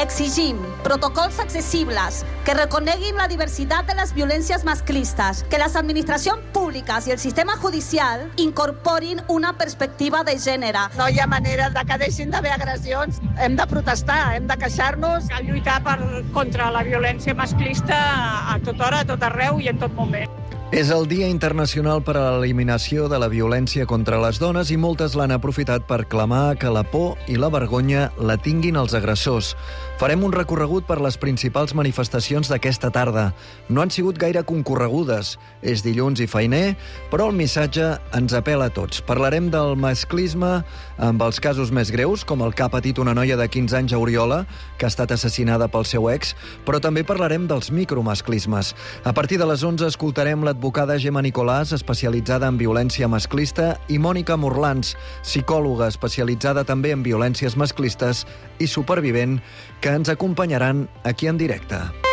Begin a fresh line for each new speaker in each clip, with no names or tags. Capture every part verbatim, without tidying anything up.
Exigim protocols accessibles que reconeguin la diversitat de les violències masclistes, que les administracions públiques i el sistema judicial incorporin una perspectiva de gènere.
No hi ha manera de que deixin d'haver agressions. Hem de protestar, hem de queixar-nos.
Cal lluitar per, contra la violència masclista a tota hora, a tot arreu i en tot moment.
És el Dia Internacional per a l'Eliminació de la Violència contra les Dones i moltes l'han aprofitat per clamar que la por i la vergonya la tinguin els agressors. Farem un recorregut per les principals manifestacions d'aquesta tarda. No han sigut gaire concorregudes. És dilluns i feiner, però el missatge ens apela a tots. Parlarem del masclisme amb els casos més greus, com el que ha patit una noia de quinze anys a Oriola, que ha estat assassinada pel seu ex, però també parlarem dels micromasclismes. A partir de les onze escoltarem l'advocada Gemma Nicolàs, especialitzada en violència masclista, i Mònica Morlans, psicòloga especialitzada també en violències masclistes i supervivent, que ens acompanyaran aquí en directe.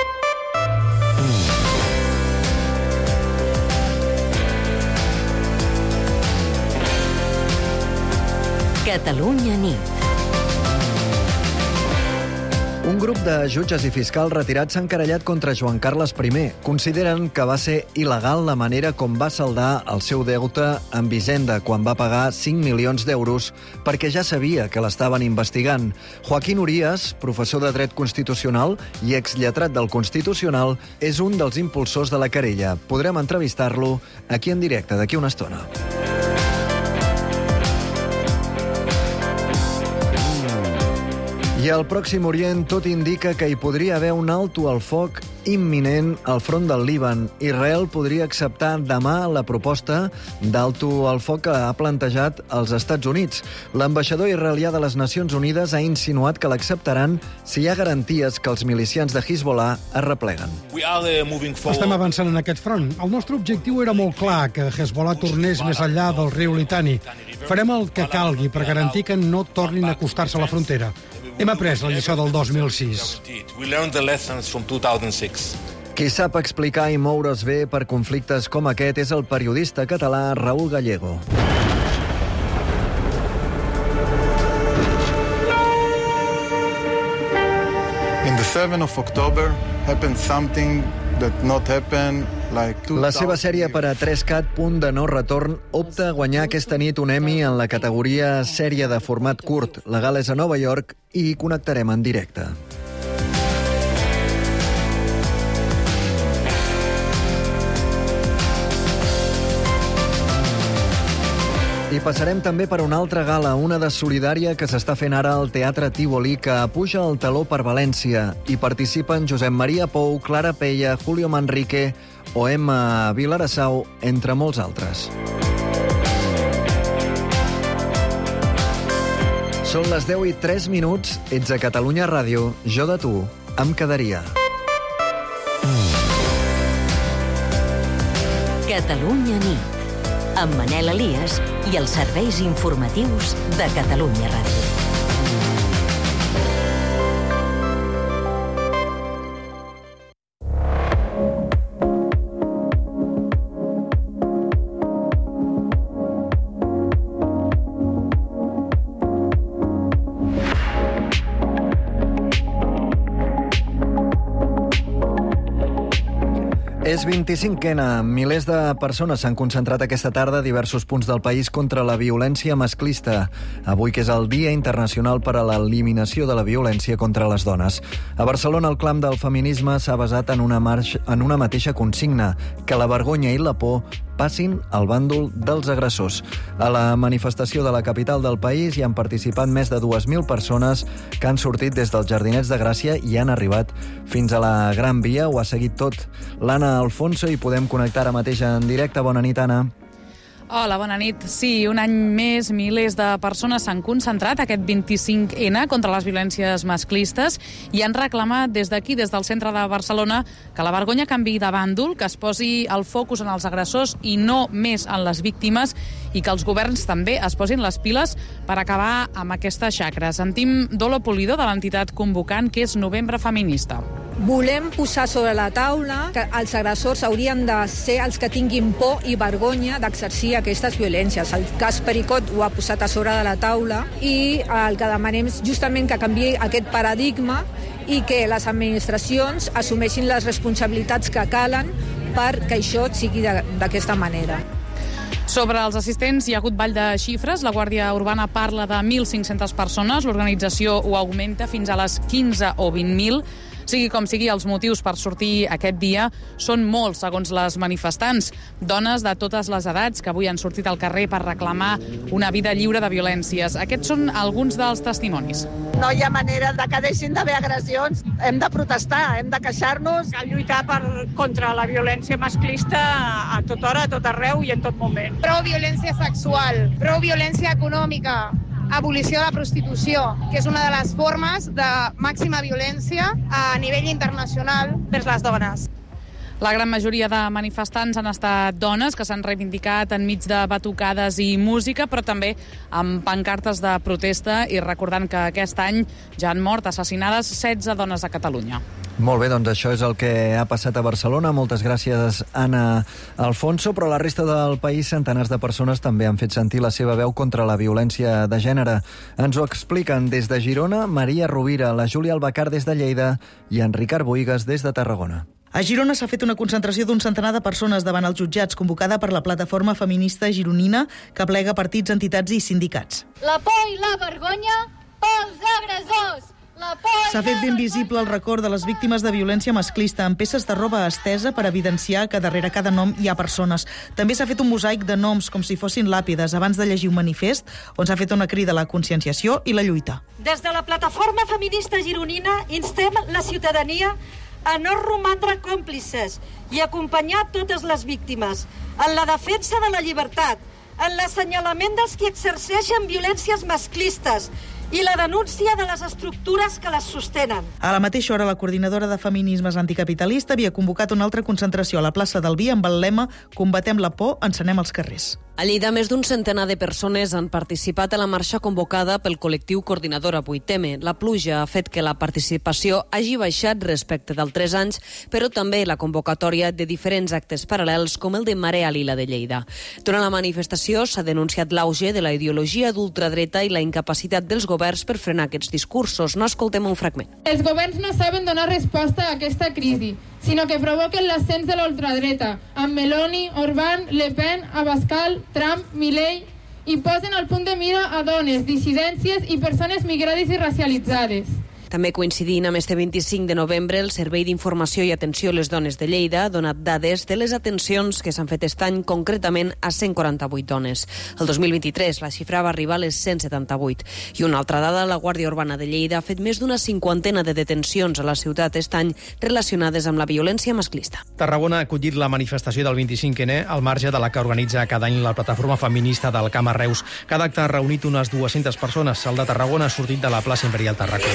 Catalunya nit.
Un grup de jutges i fiscals retirats s'han querellat contra Joan Carles I. Consideren que va ser il·legal la manera com va saldar el seu deute amb Hisenda quan va pagar cinc milions d'euros perquè ja sabia que l'estaven investigant. Joaquín Urías, professor de dret constitucional i exlletrat del Constitucional, és un dels impulsors de la querella. Podrem entrevistar-lo aquí en directe d'aquí una estona. I al Pròxim Orient tot indica que hi podria haver un alto al foc imminent al front del Líban. Israel podria acceptar demà la proposta d'alto al foc que ha plantejat als Estats Units. L'ambaixador israelià de les Nacions Unides ha insinuat que l'acceptaran si hi ha garanties que els milicians de Hezbollah es repleguen.
Estem avançant en aquest front. El nostre objectiu era molt clar, que Hezbollah tornés més enllà del riu Litani. Farem el que calgui per garantir que no tornin a acostar-se a la frontera. Hem après la lliçó del dos mil sis.
Qui sap explicar i moure's bé per conflictes com aquest és el periodista català Raúl Gallego.
In the seventh of October happened something that not happened like two thousand
La seva sèrie per a tres cat Punt de no retorn opta a guanyar aquesta nit un Emmy en la categoria sèrie de format curt. La gala és a Nova York i hi connectarem en directe. I passarem també per una altra gala, una de solidària que s'està fent ara al Teatre Tívoli, que puja el taló per València. Hi participen Josep Maria Pou, Clara Peia, Julio Manrique o Emma Vilarassau, entre molts altres. Són les deu i tres minuts, ets a Catalunya Ràdio, jo de tu em quedaria.
Catalunya nit, amb Manel Elias i els serveis informatius de Catalunya Ràdio.
És vint-i-cinquena. Milers de persones s'han concentrat aquesta tarda a diversos punts del país contra la violència masclista. Avui, que és el Dia Internacional per a l'Eliminació de la Violència contra les Dones. A Barcelona, el clam del feminisme s'ha basat en una, marxa, en una mateixa consigna, que la vergonya i la por passin al bàndol dels agressors. A la manifestació de la capital del país hi han participat més de dues mil persones que han sortit des dels Jardinets de Gràcia i han arribat fins a la Gran Via. Ho ha seguit tot l'Anna Alfonso i podem connectar ara mateix en directe. Bona nit, Anna.
Hola, bona nit. Sí, un any més, milers de persones s'han concentrat aquest vint-i-cinc ena contra les violències masclistes i han reclamat des d'aquí, des del centre de Barcelona, que la vergonya canviï de bàndol, que es posi el focus en els agressors i no més en les víctimes, i que els governs també es posin les piles per acabar amb aquesta xacra. Sentim Dolo Pulido, de l'entitat convocant, que és Novembre Feminista.
Volem posar sobre la taula que els agressors haurien de ser els que tinguin por i vergonya d'exercir aquestes violències. El cas Pericot ho ha posat a sobre de la taula i el que demanem és justament que canviï aquest paradigma i que les administracions assumeixin les responsabilitats que calen perquè això sigui d'aquesta manera.
Sobre els assistents hi ha hagut ball de xifres. La Guàrdia Urbana parla de mil cinc-centes persones. L'organització ho augmenta fins a les quinze o vint mil. Sigui com sigui, els motius per sortir aquest dia són molts, segons les manifestants. Dones de totes les edats que avui han sortit al carrer per reclamar una vida lliure de violències. Aquests són alguns dels testimonis.
No hi ha manera de que deixin d'haver agressions. Hem de protestar, hem de queixar-nos.
Cal lluitar per, contra la violència masclista a tota hora, a tot arreu i en tot moment.
Prou violència sexual, prou violència econòmica, abolició de la prostitució, que és una de les formes de màxima violència a nivell internacional vers les dones.
La gran majoria de manifestants han estat dones que s'han reivindicat enmig de batucades i música, però també amb pancartes de protesta i recordant que aquest any ja han mort assassinades setze dones a Catalunya.
Molt bé, doncs això és el que ha passat a Barcelona. Moltes gràcies, Anna Alfonso, però a la resta del país centenars de persones també han fet sentir la seva veu contra la violència de gènere. Ens ho expliquen des de Girona, Maria Rovira, la Júlia Albacar des de Lleida i en Ricard Boigas des de Tarragona.
A Girona s'ha fet una concentració d'un centenar de persones davant els jutjats convocada per la plataforma feminista gironina que plega partits, entitats i sindicats.
La por i la vergonya pels agressors!
S'ha fet ben visible el record de les víctimes de violència masclista amb peces de roba estesa per evidenciar que darrere cada nom hi ha persones. També s'ha fet un mosaic de noms com si fossin làpides abans de llegir un manifest on s'ha fet una crida a la conscienciació i la lluita.
Des de la plataforma feminista gironina instem la ciutadania a no romandre còmplices i acompanyar totes les víctimes en la defensa de la llibertat, en l'assenyalament dels qui exerceixen violències masclistes i la denúncia de les estructures que les sostenen.
A la mateixa hora, la coordinadora de feminismes anticapitalista havia convocat una altra concentració a la plaça del Vi amb el lema «Combatem la por, encenem els carrers».
A Lleida, més d'un centenar de persones han participat a la marxa convocada pel col·lectiu Coordinadora vuit eme. La pluja ha fet que la participació hagi baixat respecte d'altres anys, però també la convocatòria de diferents actes paral·lels com el de Marea Lila de Lleida. Durant la manifestació s'ha denunciat l'auge de la ideologia d'ultradreta i la incapacitat dels governs per frenar aquests discursos. No escoltem un fragment.
Els governs no saben donar resposta a aquesta crisi, sinó que provoquen l'ascens de la ultradreta, amb Meloni, Orbán, Le Pen, Abascal, Trump, Milei, i posen al punt de mira a dones, dissidències i persones migrades i racialitzades.
També coincidint amb este vint-i-cinc de novembre, el Servei d'Informació i Atenció a les Dones de Lleida ha donat dades de les atencions que s'han fet aquest any, concretament a cent quaranta-vuit dones. El dos mil vint-i-tres la xifra va arribar a les cent setanta-vuit. I una altra dada, la Guàrdia Urbana de Lleida ha fet més d'una cinquantena de detencions a la ciutat aquest any relacionades amb la violència masclista.
Tarragona ha acollit la manifestació del vint-i-cinc ene al marge de la que organitza cada any la plataforma feminista del Camp a Reus. Cada acte ha reunit unes dues-centes persones. El de Tarragona ha sortit de la plaça Imperial Tarracó.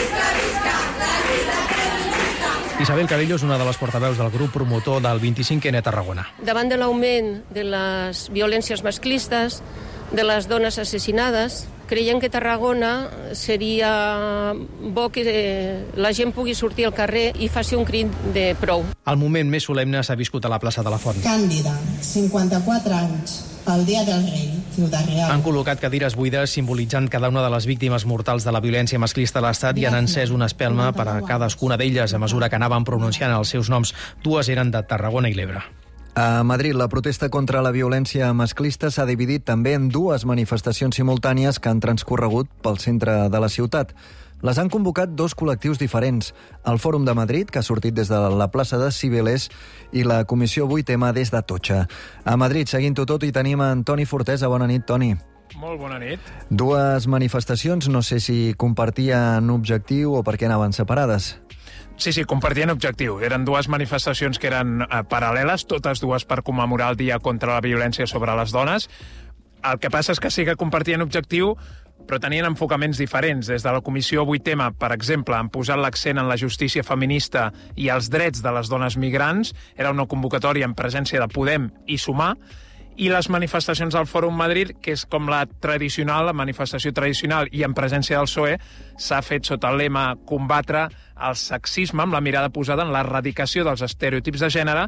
Isabel Cabello és una de les portaveus del grup promotor del vint-i-cinc ene a Tarragona.
Davant de l'augment de les violències masclistes, de les dones assassinades, creiem que Tarragona seria bo que la gent pugui sortir al carrer i faci un crit de prou.
El moment més solemne s'ha viscut a la plaça de la Font.
Càndida, cinquanta-quatre anys, pel Dia del Rei, Ciutat Real.
Han col·locat cadires buides simbolitzant cada una de les víctimes mortals de la violència masclista a l'Estat i han encès una espelma per a cadascuna d'elles a mesura que anaven pronunciant els seus noms. Dues eren de Tarragona i l'Ebre.
A Madrid, la protesta contra la violència masclista s'ha dividit també en dues manifestacions simultànies que han transcorregut pel centre de la ciutat. Les han convocat dos col·lectius diferents, el Fòrum de Madrid, que ha sortit des de la plaça de Cibeles, i la Comissió vuit eme des de Totxa. A Madrid, seguint-ho tot, hi tenim en Toni Fortesa. Bona nit, Toni.
Molt bona nit.
Dues manifestacions, no sé si compartien objectiu o per què anaven separades.
Sí, sí, compartien objectiu. Eren dues manifestacions que eren eh, paral·leles, totes dues per commemorar el Dia contra la Violència sobre les Dones. El que passa és que sí que compartien objectiu, però tenien enfocaments diferents. Des de la Comissió vuit eme, per exemple, han posat l'accent en la justícia feminista i els drets de les dones migrants. Era una convocatòria en presència de Podem i Sumar. I les manifestacions al Fòrum Madrid, que és com la tradicional, la manifestació tradicional i en presència del P S O E, s'ha fet sota el lema combatre el sexisme amb la mirada posada en l'erradicació dels estereotips de gènere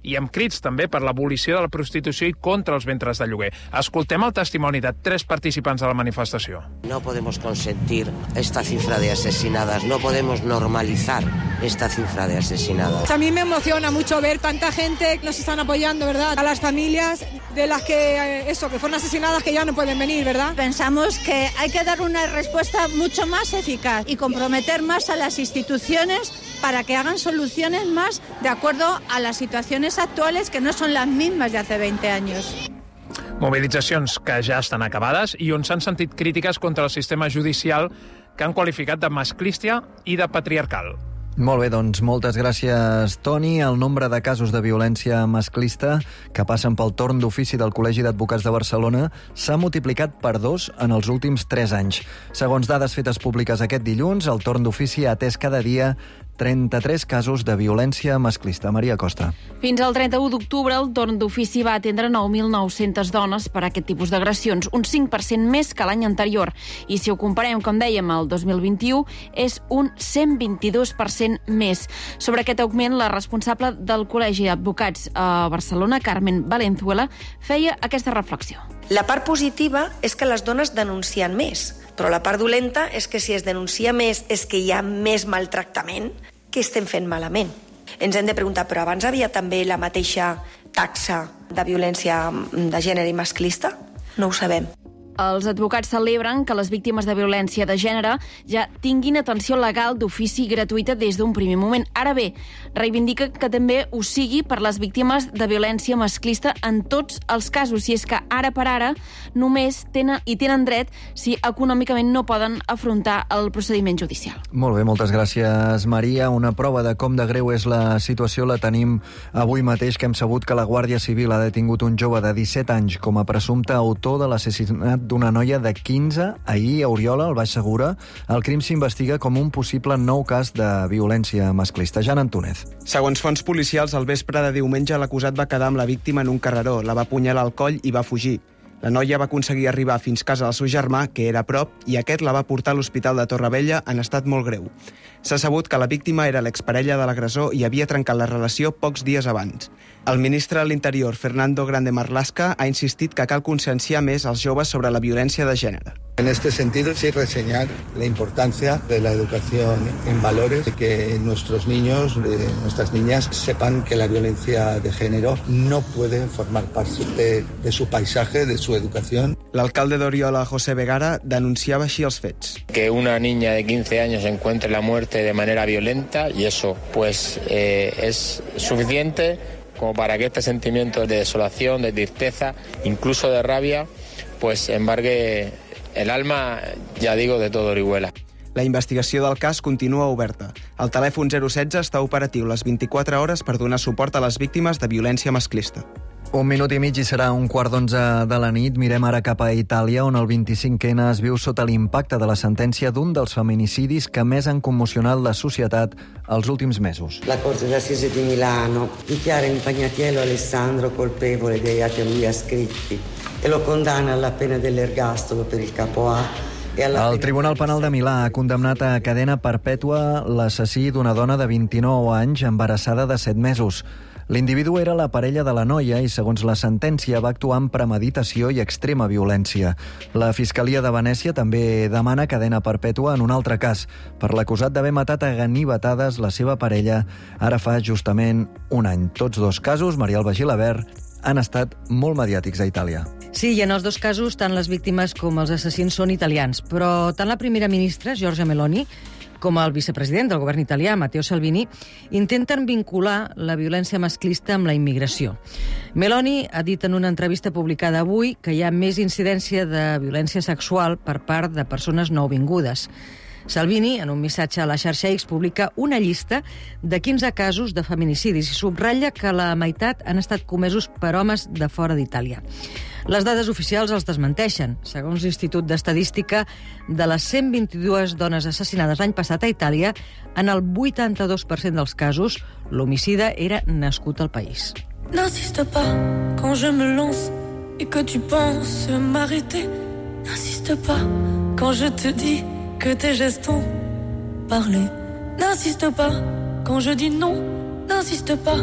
i amb crits també per l'abolició de la prostitució i contra els ventres de lloguer. Escoltem el testimoni de tres participants de la manifestació.
No podemos consentir esta cifra de asesinadas, no podemos normalizar esta cifra de asesinadas.
A mí me emociona mucho ver tanta gente que nos están apoyando, ¿verdad? A las familias de las que, eso, que fueron asesinadas que ya no pueden venir, ¿verdad?
Pensamos que hay que dar una respuesta mucho más eficaz y comprometer más a las instituciones para que hagan soluciones más de acuerdo a las situaciones actuales que no son las mismas de hace veinte años.
Mobilitzacions que ja estan acabades i on s'han sentit crítiques contra el sistema judicial que han qualificat de masclista i de patriarcal.
Molt bé, doncs moltes gràcies, Toni. El nombre de casos de violència masclista que passen pel torn d'ofici del Col·legi d'Advocats de Barcelona s'ha multiplicat per dos en els últims tres anys. Segons dades fetes públiques aquest dilluns, el torn d'ofici ha atès cada dia trenta-tres casos de violència masclista. Maria Costa.
Fins al trenta-u d'octubre, el torn d'ofici va atendre nou mil nou-centes dones per a aquest tipus d'agressions, un cinc per cent més que l'any anterior. I si ho comparem, com dèiem, al dos mil vint-i-u, és un cent vint-i-dos per cent més. Sobre aquest augment, la responsable del Col·legi d'Advocats a Barcelona, Carmen Valenzuela, feia aquesta reflexió.
La part positiva és que les dones denuncien més, però la part dolenta és que si es denuncia més és que hi ha més maltractament. Què estem fent malament? Ens hem de preguntar, però abans havia també la mateixa taxa de violència de gènere i masclista? No ho sabem.
Els advocats celebren que les víctimes de violència de gènere ja tinguin atenció legal d'ofici gratuïta des d'un primer moment. Ara bé, reivindica que també ho sigui per les víctimes de violència masclista en tots els casos, i és que ara per ara només tenen i tenen dret si econòmicament no poden afrontar el procediment judicial.
Molt bé, moltes gràcies, Maria. Una prova de com de greu és la situació la tenim avui mateix, que hem sabut que la Guàrdia Civil ha detingut un jove de disset anys com a presumpte autor de l'assassinat d'una noia de quinze ahir a Oriola, al Baix Segura. El crim s'investiga com un possible nou cas de violència masclista. Jan Antúnez.
Segons fonts policials, al vespre de diumenge l'acusat va quedar amb la víctima en un carreró, la va apunyalar al coll i va fugir. La noia va aconseguir arribar fins casa del seu germà, que era a prop, i aquest la va portar a l'Hospital de Torrevella en estat molt greu. S'ha sabut que la víctima era l'exparella de l'agressor i havia trencat la relació pocs dies abans. El ministre de l'Interior, Fernando Grande Marlaska, ha insistit que cal conscienciar més als joves sobre la violència de gènere.
En este sentido, sí reseñar la importancia de la educación en valores, de que nuestros niños, de nuestras niñas, sepan que la violencia de género no puede formar parte de, de su paisaje, de su educación.
L'alcalde d'Oriola, José Vegara, denunciava així els fets.
Que una niña de quince años encuentre la muerte de manera violenta, y eso pues eh, es suficiente como para que este sentimiento de desolación, de tristeza, incluso de rabia, pues embargue el alma, ja digo, de todo Orihuela.
La investigació del cas continua oberta. El telèfon zero setze està operatiu les vint-i-quatre hores per donar suport a les víctimes de violència masclista.
Un minut i mig i serà un quart d'onze de la nit. Mirem ara cap a Itàlia, on el vint-i-cinc enne es viu sota l'impacte de la sentència d'un dels feminicidis que més han commocionat la societat els últims mesos.
La Corte d'Assise di Milano dichiara Impagnatiello Alessandro colpevole dei reati a lui ascritti e lo condanna alla pena dell'ergastolo per il capo A.
El Tribunal Penal de Milà ha condemnat a cadena perpètua l'assassí d'una dona de vint-i-nou anys embarassada de set mesos. L'individu era la parella de la noia i, segons la sentència, va actuar amb premeditació i extrema violència. La Fiscalia de Venècia també demana cadena perpètua en un altre cas, per l'acusat d'haver matat a ganivetades la seva parella ara fa justament un any. Tots dos casos, Maria Alba Gilabert, han estat molt mediàtics a Itàlia.
Sí, i en els dos casos tant les víctimes com els assassins són italians, però tant la primera ministra, Giorgia Meloni, com el vicepresident del govern italià, Matteo Salvini, intenten vincular la violència masclista amb la immigració. Meloni ha dit en una entrevista publicada avui que hi ha més incidència de violència sexual per part de persones nouvingudes. Salvini, en un missatge a la xarxa X, publica una llista de quinze casos de feminicidis i subratlla que la meitat han estat comesos per homes de fora d'Itàlia. Les dades oficials els desmenteixen. Segons l'Institut d'Estadística, de les cent vint-i-dues dones assassinades l'any passat a Itàlia, en el vuitanta-dos per cent dels casos, l'homicida era nascut al país.
N'insiste pas quand je me lance et que tu penses m'arrêter. N'insiste pas quand je te dis que tes gestes ont parlé. N'insiste pas quand je dis non. N'insiste pas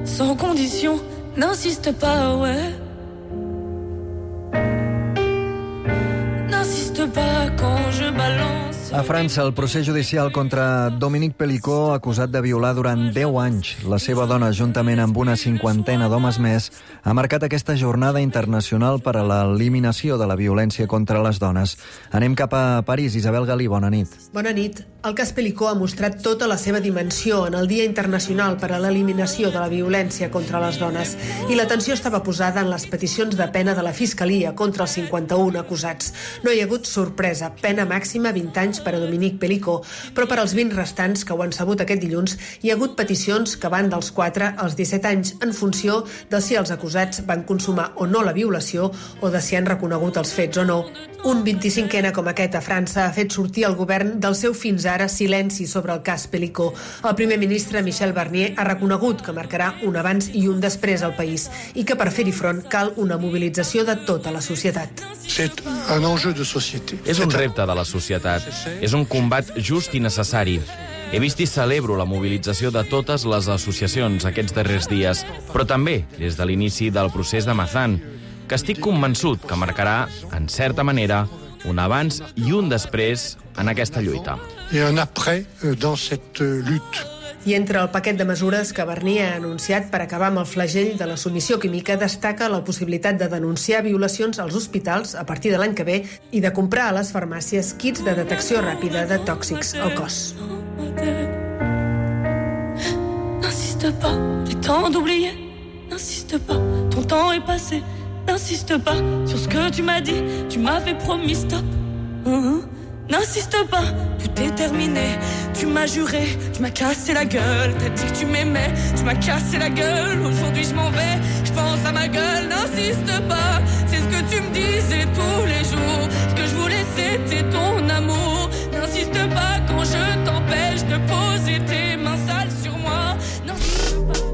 sans condition. N'insiste pas, ouais. N'insiste pas quand je balance.
A França, el procés judicial contra Dominique Pelicot, acusat de violar durant deu anys la seva dona juntament amb una cinquantena d'homes més, ha marcat aquesta jornada internacional per a l'eliminació de la violència contra les dones. Anem cap a París. Isabel Galí, bona nit.
Bona nit. El cas Pelicot ha mostrat tota la seva dimensió en el Dia Internacional per a l'eliminació de la violència contra les dones, i l'atenció estava posada en les peticions de pena de la Fiscalia contra els cinquanta-un acusats. No hi ha hagut sorpresa, pena màxima vint anys per a Dominique Pelicot, però per als vint restants que ho han sabut aquest dilluns hi ha hagut peticions que van dels quatre als disset anys en funció de si els acusats van consumar o no la violació o de si han reconegut els fets o no. Un vint-i-cinquè com aquest a França ha fet sortir el govern del seu fins ara silenci sobre el cas Pelicot. El primer ministre Michel Barnier ha reconegut que marcarà un abans i un després al país i que per fer-hi front cal una mobilització de tota la societat.
És un repte de la societat. És un combat just i necessari. He vist i celebro la mobilització de totes les associacions aquests darrers dies, però també des de l'inici del procés de Mazan, que estic convençut que marcarà, en certa manera, un abans i un després en aquesta lluita.
I entre el paquet de mesures que Barnier ha anunciat per acabar amb el flagell de la submissió química destaca la possibilitat de denunciar violacions als hospitals a partir de l'any que ve i de comprar a les farmàcies kits de detecció ràpida de tòxics al cos.
N'insiste pas, j'ai tant d'oublier. N'insiste pas, ton temps est passé. N'insiste pas sur ce que tu m'as dit. Tu m'avais promis stop. Uh-huh. N'insiste pas, tout est terminé. Tu m'as juré, tu m'as cassé la gueule. T'as dit que tu m'aimais, tu m'as cassé la gueule. Aujourd'hui je m'en vais, je pense à ma gueule. N'insiste pas, c'est ce que tu me disais tous les jours. Ce que je voulais c'était ton amour. N'insiste pas quand je t'empêche de poser tes mains sales sur moi. N'insiste pas.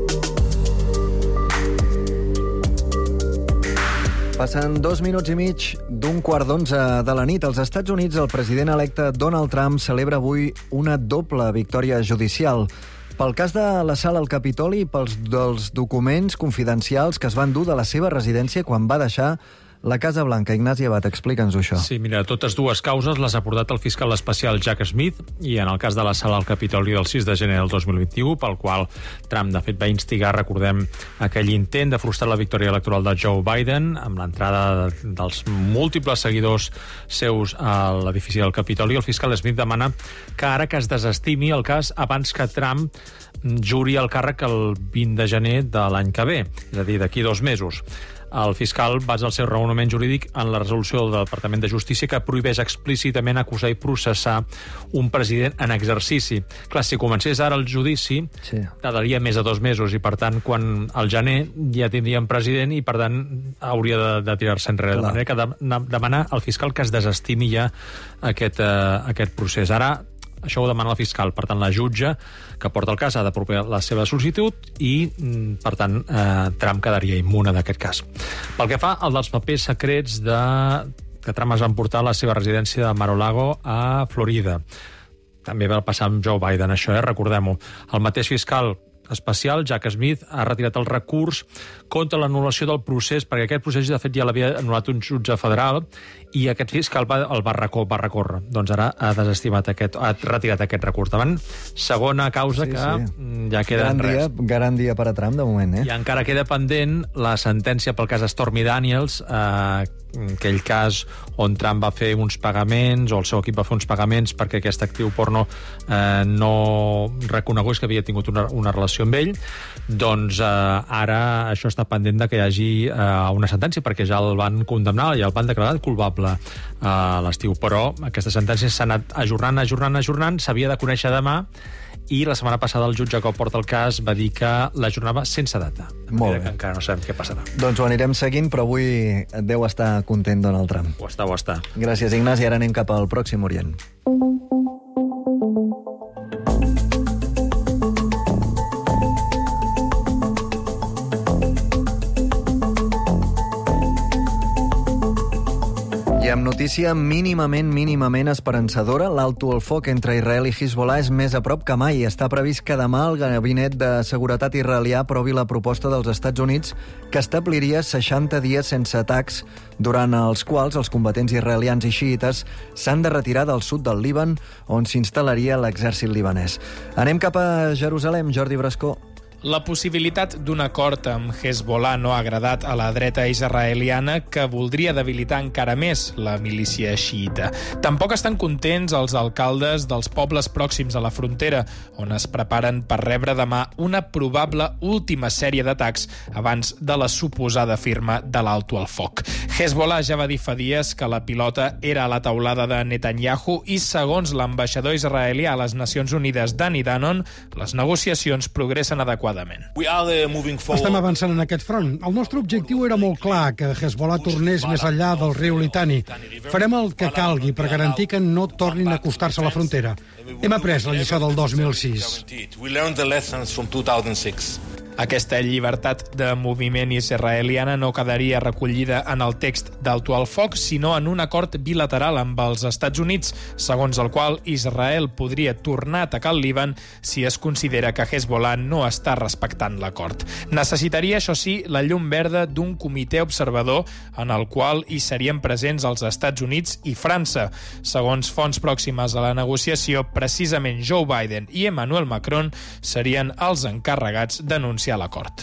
Passen dos minuts i mig d'un quart d'onze de la nit. Als Estats Units, el president electe Donald Trump celebra avui una doble victòria judicial. Pel cas de l'assalt al Capitoli i pels dels documents confidencials que es van dur de la seva residència quan va deixar la Casa Blanca. Ignasi Abad, explica'ns-ho això.
Sí, mira, totes dues causes les ha portat el fiscal especial Jack Smith, i en el cas de l'assalt al Capitoli del sis de gener del dos mil vint-i-u, pel qual Trump, de fet, va instigar, recordem, aquell intent de frustrar la victòria electoral de Joe Biden amb l'entrada dels múltiples seguidors seus a l'edifici del Capitoli. El fiscal Smith demana que ara que es desestimi el cas abans que Trump juri el càrrec el vint de gener de l'any que ve, és a dir, d'aquí dos mesos. El fiscal basa el seu raonament jurídic en la resolució del Departament de Justícia que prohibeix explícitament acusar i processar un president en exercici. Clar, si comencés ara el judici, sí, tardaria més de dos mesos i, per tant, quan al gener ja tindríem president i, per tant, hauria de, de tirar-se enrere. Clar. De manera que de, demanar al fiscal que es desestimi ja aquest, eh, aquest procés. Ara, això ho demana el fiscal. Per tant, la jutge que porta el cas ha d'aprovar la seva sol·licitud i, per tant, eh, Trump quedaria immune d'aquest cas. Pel que fa al dels papers secrets de... que Trump es va emportar a la seva residència de Mar-a-Lago a Florida. També va passar amb Joe Biden, això, eh? Recordem-ho. El mateix fiscal especial, Jack Smith, ha retirat el recurs contra l'anul·lació del procés, perquè aquest procés, de fet, ja l'havia anul·lat un jutge federal i aquest fiscal va, el va, recor, va recórrer. Doncs ara ha desestimat aquest, ha retirat aquest recurs. Davant, segona causa sí, que sí. ja queda
gran
en res.
Dia, gran dia per a Trump, de moment, eh?
I encara queda pendent la sentència pel cas Stormy Daniels, eh, aquell cas on Trump va fer uns pagaments, o el seu equip va fer uns pagaments perquè aquest actiu porno eh, no reconegués que havia tingut una, una relació amb ell. Doncs eh, ara això està pendent de que hi hagi eh, una sentència, perquè ja el van condemnar i el van declarar culpable a l'estiu. Però aquesta sentència s'ha anat ajornant, ajornant, ajornant, s'havia de conèixer demà, i la setmana passada el jutge que porta el cas va dir que l'ajornava sense data.
Molt bé.
Que encara no sabem què passarà.
Doncs ho anirem seguint, però avui deu estar content Donald Trump.
Ho està, ho està.
Gràcies, Ignasi. Ara anem cap al Pròxim Orient. I amb notícies notícia mínimament, mínimament esperançadora. L'alto el foc entre Israel i Hezbollah és més a prop que mai. Està previst que demà el Gabinet de Seguretat israelià aprovi la proposta dels Estats Units que establiria seixanta dies sense atacs, durant els quals els combatents israelians i xiites s'han de retirar del sud del Líban, on s'instal·laria l'exèrcit libanès. Anem cap a Jerusalem, Jordi Brascó.
La possibilitat d'un acord amb Hezbollah no ha agradat a la dreta israeliana, que voldria debilitar encara més la milícia xiita. Tampoc estan contents els alcaldes dels pobles pròxims a la frontera, on es preparen per rebre demà una probable última sèrie d'atacs abans de la suposada firma de l'alto al foc. Hezbollah ja va dir fa dies que la pilota era a la taulada de Netanyahu i, segons l'ambaixador israelià a les Nacions Unides, Dani Danon, les negociacions progressen adequadament.
Estem avançant en aquest front. El nostre objectiu era molt clar, que Hezbollah tornés més enllà del riu Litani. Farem el que calgui per garantir que no tornin a acostar-se a la frontera. Hem après la lliçó del dos mil sis.
Aquesta llibertat de moviment israeliana no quedaria recollida en el text d'alto al foc, sinó en un acord bilateral amb els Estats Units, segons el qual Israel podria tornar a atacar el Líban si es considera que Hezbollah no està respectant l'acord. Necessitaria, això sí, la llum verda d'un comitè observador en el qual hi serien presents els Estats Units i França. Segons fonts pròximes a la negociació, precisament Joe Biden i Emmanuel Macron serien els encarregats d'anunciar a l'acord.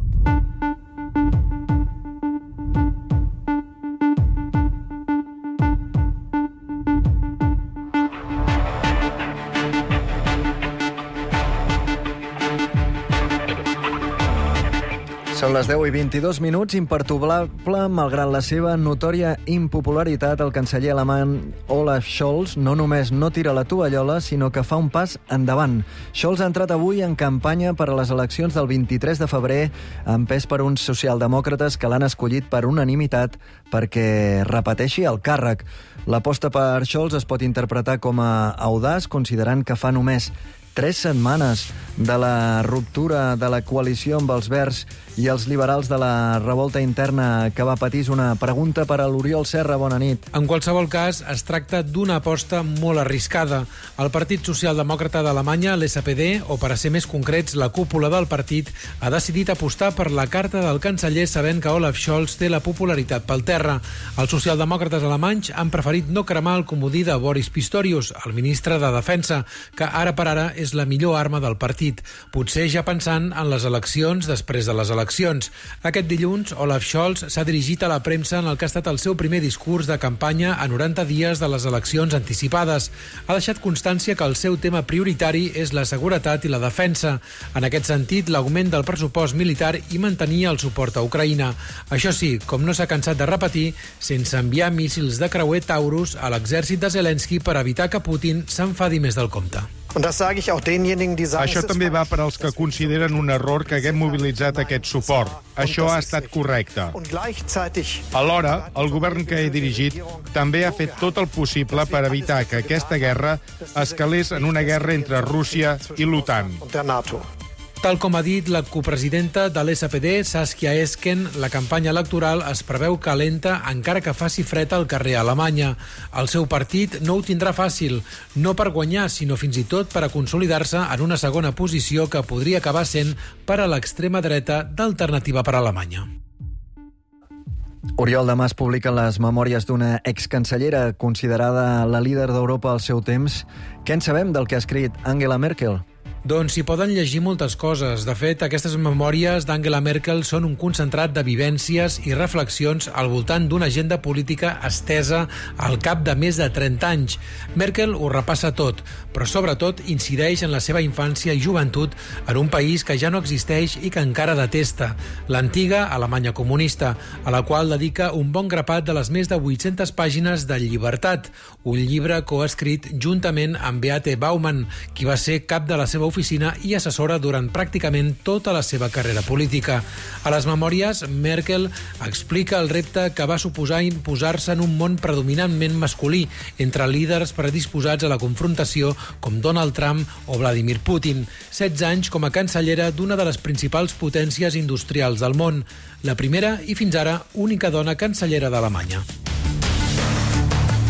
Són les deu i vint-i-dos minuts. Imperturbable, malgrat la seva notòria impopularitat, el canceller alemany Olaf Scholz no només no tira la tovallola, sinó que fa un pas endavant. Scholz ha entrat avui en campanya per a les eleccions del vint-i-tres de febrer, empès per uns socialdemòcrates que l'han escollit per unanimitat perquè repeteixi el càrrec. L'aposta per Scholz es pot interpretar com a audaç, considerant que fa només tres setmanes de la ruptura de la coalició amb els Verds i els liberals de la revolta interna que va patir. Una pregunta per a l'Oriol Serra. Bona nit.
En qualsevol cas, es tracta d'una aposta molt arriscada. El Partit Socialdemòcrata d'Alemanya, l'S P D, o per a ser més concrets, la cúpula del partit, ha decidit apostar per la carta del canceller sabent que Olaf Scholz té la popularitat pel terra. Els socialdemòcrates alemanys han preferit no cremar el comodí de Boris Pistorius, el ministre de Defensa, que ara per ara és la millor arma del partit, potser ja pensant en les eleccions després de les eleccions. Aquest dilluns, Olaf Scholz s'ha dirigit a la premsa en el que ha estat el seu primer discurs de campanya a noranta dies de les eleccions anticipades. Ha deixat constància que el seu tema prioritari és la seguretat i la defensa. En aquest sentit, l'augment del pressupost militar i mantenir el suport a Ucraïna. Això sí, com no s'ha cansat de repetir, sense enviar míssils de creuer Taurus a l'exèrcit de Zelensky per evitar que Putin s'enfadi més del compte.
Això també va per als que consideren un error que haguem mobilitzat aquest suport. Això ha estat correcte. Alhora, el govern que he dirigit també ha fet tot el possible per evitar que aquesta guerra escalés en una guerra entre Rússia i l'OTAN.
Tal com ha dit la copresidenta de l'S P D, Saskia Esken, la campanya electoral es preveu calenta encara que faci fred al carrer a Alemanya. El seu partit no ho tindrà fàcil, no per guanyar, sinó fins i tot per a consolidar-se en una segona posició que podria acabar sent per a l'extrema dreta d'Alternativa per Alemanya.
Oriol, demà es publiquen les memòries d'una exccancellera considerada la líder d'Europa al seu temps. Què en sabem del que ha escrit Angela Merkel?
Doncs s'hi poden llegir moltes coses. De fet, aquestes memòries d'Angela Merkel són un concentrat de vivències i reflexions al voltant d'una agenda política estesa al cap de més de trenta anys. Merkel ho repassa tot, però sobretot incideix en la seva infància i joventut en un país que ja no existeix i que encara detesta, l'antiga Alemanya comunista, a la qual dedica un bon grapat de les més de vuit-centes pàgines de Llibertat, un llibre coescrit juntament amb Beate Baumann, qui va ser cap de la seva oficina i assessora durant pràcticament tota la seva carrera política. A les memòries, Merkel explica el repte que va suposar imposar-se en un món predominantment masculí entre líders predisposats a la confrontació com Donald Trump o Vladimir Putin. setze anys com a cancellera d'una de les principals potències industrials del món, la primera i fins ara única dona cancellera d'Alemanya.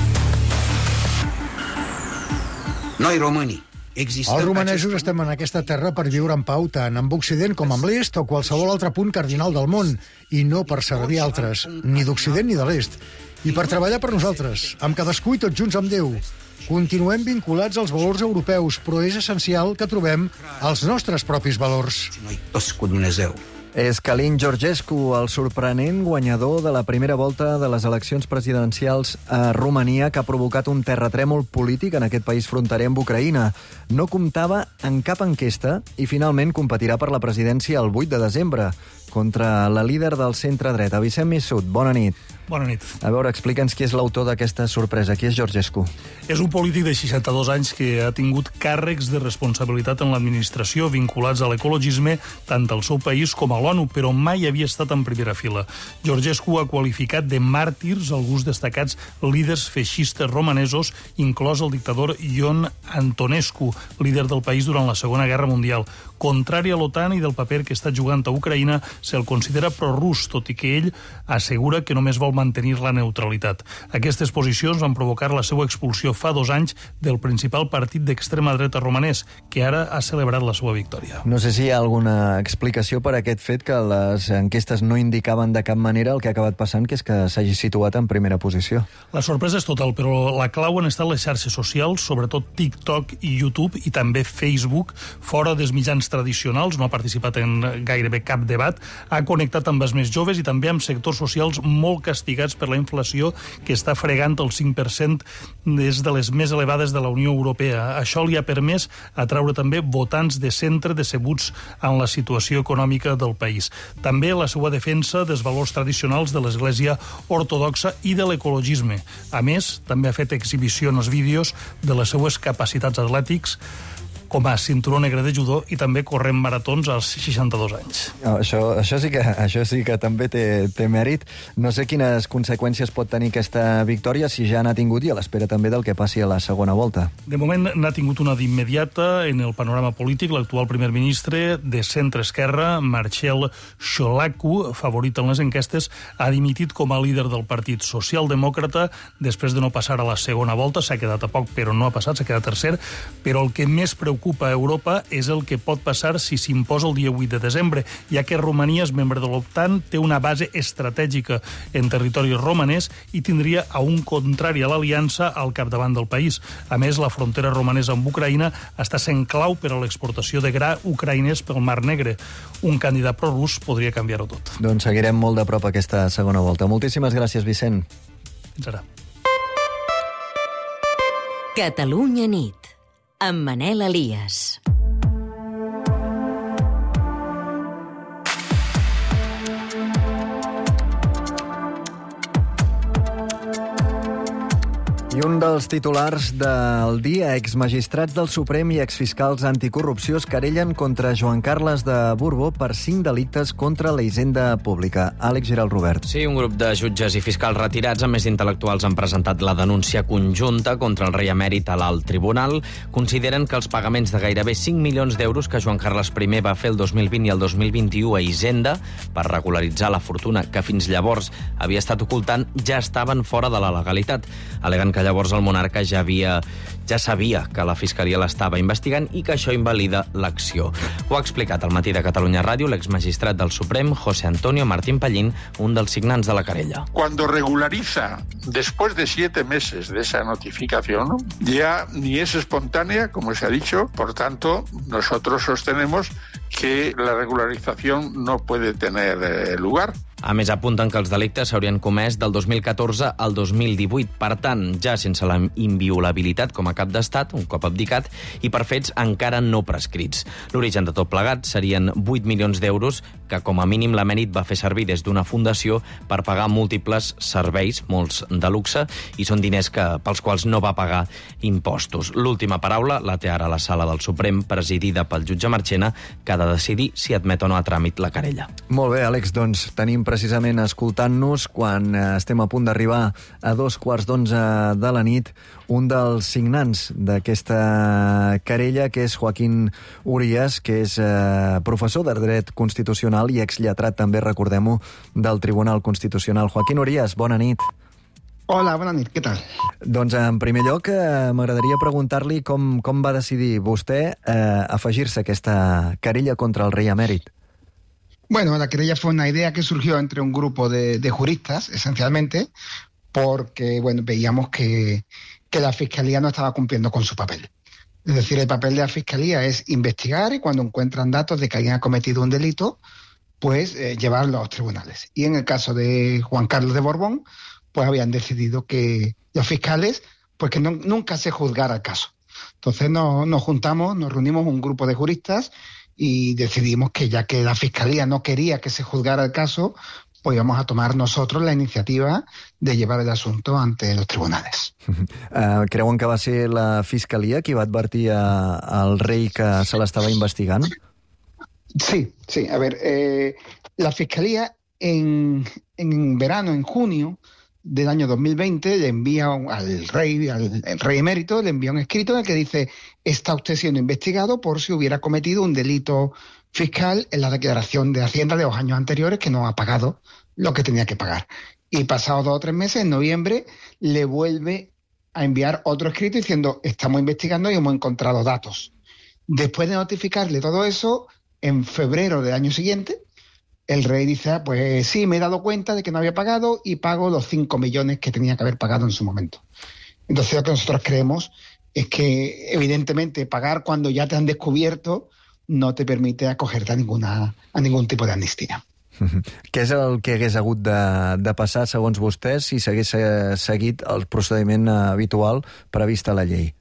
Noi românii, existăm...
Els romanesos estem en aquesta terra per viure en pau, tant amb Occident com amb l'Est o qualsevol altre punt cardinal del món, i no per servir altres, ni d'Occident ni de l'Est. I per treballar per nosaltres, amb cadascú i tots junts amb Déu. Continuem vinculats als valors europeus, però és essencial que trobem els nostres propis valors.
Noi tots cu Dumnezeu.
És Călin Georgescu, el sorprenent guanyador de la primera volta de les eleccions presidencials a Romania, que ha provocat un terratrèmol polític en aquest país fronterer amb Ucraïna. No comptava en cap enquesta i finalment competirà per la presidència el vuit de desembre contra la líder del centre-dreta, Vicent Missut. Bona nit.
Bona nit.
A veure, explica'ns qui és l'autor d'aquesta sorpresa. Qui és Georgescu?
És un polític de seixanta-dos anys que ha tingut càrrecs de responsabilitat en l'administració vinculats a l'ecologisme tant al seu país com a l'ONU, però mai havia estat en primera fila. Georgescu ha qualificat de màrtirs alguns destacats líders feixistes romanesos, inclòs el dictador Ion Antonescu, líder del país durant la Segona Guerra Mundial. Contrari a l'OTAN i del paper que està jugant a Ucraïna, se'l considera prorus, tot i que ell assegura que només vol mantenir la neutralitat. Aquestes posicions van provocar la seva expulsió fa dos anys del principal partit d'extrema dreta romanès, que ara ha celebrat la seva victòria.
No sé si hi ha alguna explicació per a aquest fet que les enquestes no indicaven de cap manera el que ha acabat passant, que és que s'hagi situat en primera posició.
La sorpresa és total, però la clau han estat les xarxes socials, sobretot TikTok i YouTube, i també Facebook, fora dels mitjans tradicionals, no ha participat en gairebé cap debat, ha connectat amb els més joves i també amb sectors socials molt castigats per la inflació que està fregant el cinc per cent des de les més elevades de la Unió Europea. Això li ha permès atraure també votants de centre decebuts en la situació econòmica del país. També la seva defensa dels valors tradicionals de l'Església ortodoxa i de l'ecologisme. A més, també ha fet exhibició en els vídeos de les seues capacitats atlètics com a cinturó negre de judo i també corrent maratons als seixanta-dos anys.
Oh, això, això, sí que, això sí que també té, té mèrit. No sé quines conseqüències pot tenir aquesta victòria, si ja n'ha tingut, i a l'espera també del que passi a la segona volta.
De moment n'ha tingut una d'immediata en el panorama polític. L'actual primer ministre de centre-esquerra, Marcel Ciolacu, favorit en les enquestes, ha dimitit com a líder del Partit Socialdemòcrata després de no passar a la segona volta. S'ha quedat a poc, però no ha passat, s'ha quedat tercer. Però el que més preocupa a Europa és el que pot passar si s'imposa el dia vuit de desembre, ja que Romania és membre de l'OTAN, té una base estratègica en territori romanès i tindria a un contrari a l'aliança al capdavant del país. A més, la frontera romanesa amb Ucraïna està sent clau per a l'exportació de gra ucraïnès pel Mar Negre. Un candidat prorus podria canviar-ho tot.
Doncs seguirem molt de prop aquesta segona volta. Moltíssimes gràcies, Vicent.
Fins ara.
Catalunya nit, amb Manel Elias.
I un dels titulars del dia, exmagistrats del Suprem i exfiscals anticorrupció es querellen contra Joan Carles de Borbó per cinc delictes contra la hisenda pública. Àlex Giral Robert.
Sí, un grup de jutges i fiscals retirats, a més d'intel·lectuals, han presentat la denúncia conjunta contra el rei emèrit a l'alt tribunal. Consideren que els pagaments de gairebé cinc milions d'euros que Joan Carles I va fer el dos mil vint i el dos mil vint-i-u a Hisenda per regularitzar la fortuna que fins llavors havia estat ocultant ja estaven fora de la legalitat. Aleguen que llavors el monarca ja havia ja sabia que la Fiscalia l'estava investigant i que això invalida l'acció. Ho ha explicat al Matí de Catalunya Ràdio l'exmagistrat del Suprem, José Antonio Martín Pallín, un dels signants de la querella.
Cuando regulariza después de siete meses de esa notificación, ya ni es espontánea, como se ha dicho, por tanto, nosotros sostenemos que la regularización no puede tener eh, lugar.
A més, apunten que els delictes s'haurien comès del dos mil catorze al dos mil divuit, per tant, ja sense la inviolabilitat com a cap d'estat, un cop abdicat, i per fets encara no prescrits. L'origen de tot plegat serien vuit milions d'euros que, com a mínim, l'emèrit va fer servir des d'una fundació per pagar múltiples serveis, molts de luxe, i són diners que, pels quals no va pagar impostos. L'última paraula la té ara la Sala del Suprem, presidida pel jutge Marchena, que ha de decidir si admet o no a tràmit la querella.
Molt bé, Àlex, doncs tenim precisament escoltant-nos, quan estem a punt d'arribar a dos quarts d'onze de la nit, un dels signants d'aquesta querella, que és Joaquín Urías, que és eh, professor de dret constitucional i exlletrat també, recordem-ho, del Tribunal Constitucional. Joaquín Urías, bona nit.
Hola, bona nit, què tal?
Doncs, en primer lloc, eh, m'agradaria preguntar-li com, com va decidir vostè eh, afegir-se a aquesta querella contra el rei emèrit.
Bueno, la querella fue una idea que surgió entre un grupo de, de juristas, esencialmente, porque bueno, veíamos que, que la Fiscalía no estaba cumpliendo con su papel. Es decir, el papel de la Fiscalía es investigar y cuando encuentran datos de que alguien ha cometido un delito, pues eh, llevarlo a los tribunales. Y en el caso de Juan Carlos de Borbón, pues habían decidido que los fiscales, pues que no, nunca se juzgara el caso. Entonces nos, nos juntamos, nos reunimos un grupo de juristas y decidimos que ya que la Fiscalía no quería que se juzgara el caso, pues íbamos a tomar nosotros la iniciativa de llevar el asunto ante los tribunales.
Uh, creuen que va ser la Fiscalia qui va advertir a, al rei que se l'estava investigant?
Sí, sí. A ver, eh, la Fiscalía en, en verano, en junio del año dos mil veinte, le envía un, al rey, al el rey emérito, le envía un escrito en el que dice: está usted siendo investigado por si hubiera cometido un delito fiscal en la declaración de Hacienda de los años anteriores que no ha pagado lo que tenía que pagar. Y pasados dos o tres meses, en noviembre, le vuelve a enviar otro escrito diciendo: estamos investigando y hemos encontrado datos. Después de notificarle todo eso, en febrero del año siguiente, el rey dice: ah, pues sí, me he dado cuenta de que no había pagado y pago los cinco millones que tenía que haber pagado en su momento. Entonces lo que nosotros creemos es que, evidentemente, pagar cuando ya te han descubierto no te permite acogerte a, ninguna, a ningún tipo de amnistia.
Què és el que hagués hagut de, de passar, segons vostès, si s'hagués seguit el procediment habitual previst a la llei?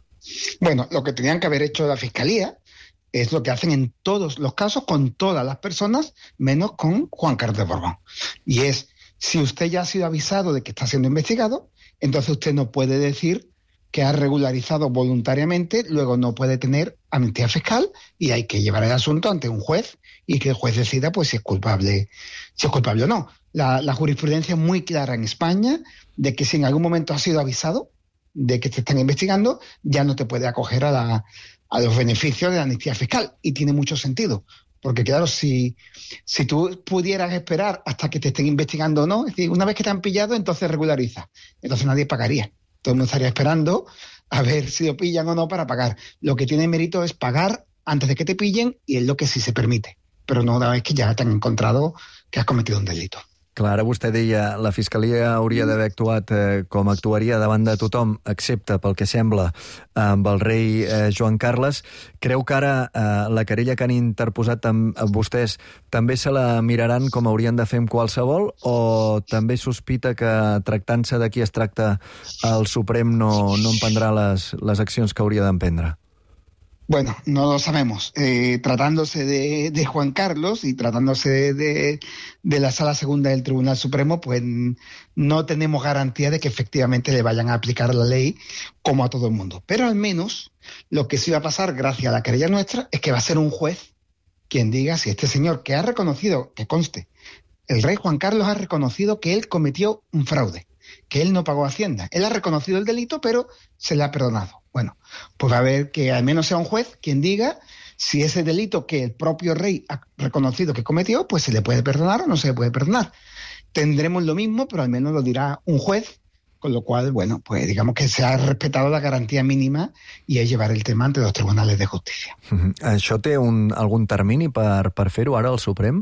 Bueno, lo que tenían que haber hecho la Fiscalía es lo que hacen en todos los casos con todas las personas, menos con Juan Carlos de Borbón. Y es, si usted ya ha sido avisado de que está siendo investigado, entonces usted no puede decir que ha regularizado voluntariamente, luego no puede tener amnistía fiscal y hay que llevar el asunto ante un juez y que el juez decida pues si es culpable, si es culpable o no. La, la jurisprudencia es muy clara en España de que si en algún momento has sido avisado de que te están investigando, ya no te puede acoger a, la, a los beneficios de la amnistía fiscal. Y tiene mucho sentido, porque claro, si, si tú pudieras esperar hasta que te estén investigando o no, es decir, una vez que te han pillado, entonces regulariza. Entonces nadie pagaría. Todo el mundo estaría esperando a ver si lo pillan o no para pagar. Lo que tiene mérito es pagar antes de que te pillen y es lo que sí se permite, però no una vez que ja t'han encontrado que has cometido un delito.
Clar, ara vostè deia la Fiscalia hauria d'haver actuat eh, com actuaria davant de tothom, excepte pel que sembla amb el rei eh, Joan Carles. Creu que ara eh, la querella que han interposat amb vostès també se la miraran com haurien de fer amb qualsevol, o també sospita que tractant-se de qui es tracta el Suprem no, no emprendrà les, les accions que hauria d'emprendre?
Bueno, no lo sabemos. Eh, tratándose de, de Juan Carlos y tratándose de, de, de la Sala Segunda del Tribunal Supremo, pues no tenemos garantía de que efectivamente le vayan a aplicar la ley como a todo el mundo. Pero al menos lo que sí va a pasar, gracias a la querella nuestra, es que va a ser un juez quien diga si este señor, que ha reconocido, que conste, el rey Juan Carlos ha reconocido que él cometió un fraude, que él no pagó Hacienda. Él ha reconocido el delito, pero se le ha perdonado. Bueno, pues va a haber que al menos sea un juez quien diga si ese delito que el propio rey ha reconocido que cometió, pues se le puede perdonar o no se le puede perdonar. Tendremos lo mismo, pero al menos lo dirá un juez, con lo cual, bueno, pues digamos que se ha respetado la garantía mínima i és llevar el tema ante los tribunales de justicia.
Uh-huh. Això té un, algun termini per, per fer-ho ara al Suprem?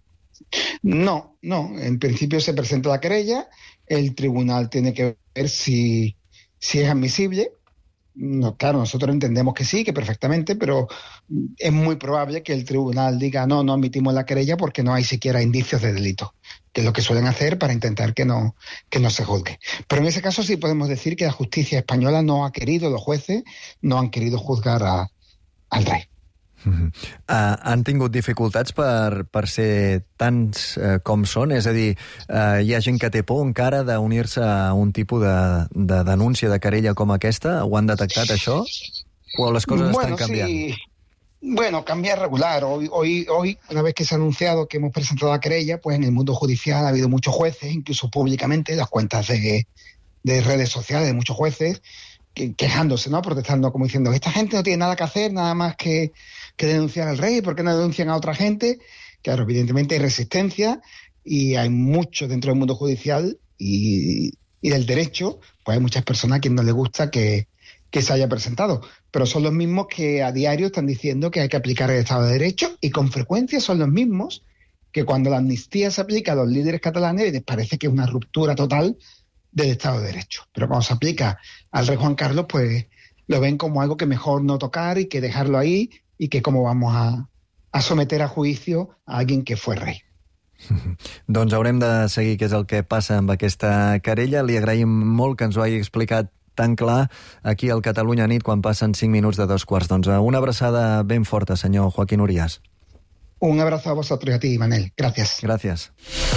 No, no. En principio se presenta la querella, el tribunal tiene que ver si, si es admisible. No, claro, nosotros entendemos que sí, que perfectamente, pero es muy probable que el tribunal diga no, no admitimos la querella porque no hay siquiera indicios de delito, que es lo que suelen hacer para intentar que no, que no se juzgue. Pero en ese caso sí podemos decir que la justicia española no ha querido, los jueces no han querido juzgar a, al rey.
Uh-huh. Uh, han tingut dificultats per, per ser tants uh, com són? És a dir, uh, hi ha gent que té por encara d'unir-se a un tipus de, de denúncia, de querella com aquesta? Ho han detectat, això? O les coses
bueno,
están cambiando?
Sí. Bueno, cambia regular. Hoy, hoy, hoy, una vez que se ha anunciado que hemos presentado la querella, pues en el mundo judicial ha habido muchos jueces, incluso públicamente, las cuentas de, de redes sociales de muchos jueces, que, quejándose, ¿no? Protestando, como diciendo, esta gente no tiene nada que hacer, nada más que que denunciar al rey, ¿por qué no denuncian a otra gente? Claro, evidentemente hay resistencia y hay mucho dentro del mundo judicial y y del derecho, pues hay muchas personas a quien no les gusta que, que se haya presentado, pero son los mismos que a diario están diciendo que hay que aplicar el Estado de Derecho, y con frecuencia son los mismos que cuando la amnistía se aplica a los líderes catalanes les parece que es una ruptura total del Estado de Derecho. Pero cuando se aplica al rey Juan Carlos, pues lo ven como algo que mejor no tocar y que dejarlo ahí, y que cómo vamos a, a someter a juicio a alguien que fue rei.
Doncs haurem de seguir què és el que passa amb aquesta querella. Li agraïm molt que ens ho hagi explicat tan clar aquí al Catalunya Nit quan passen cinc minuts de dos quarts d'onze. Una abraçada ben forta, senyor Joaquín Urías.
Un abrazo a vosotros y a ti, Manel. Gracias.
Gracias.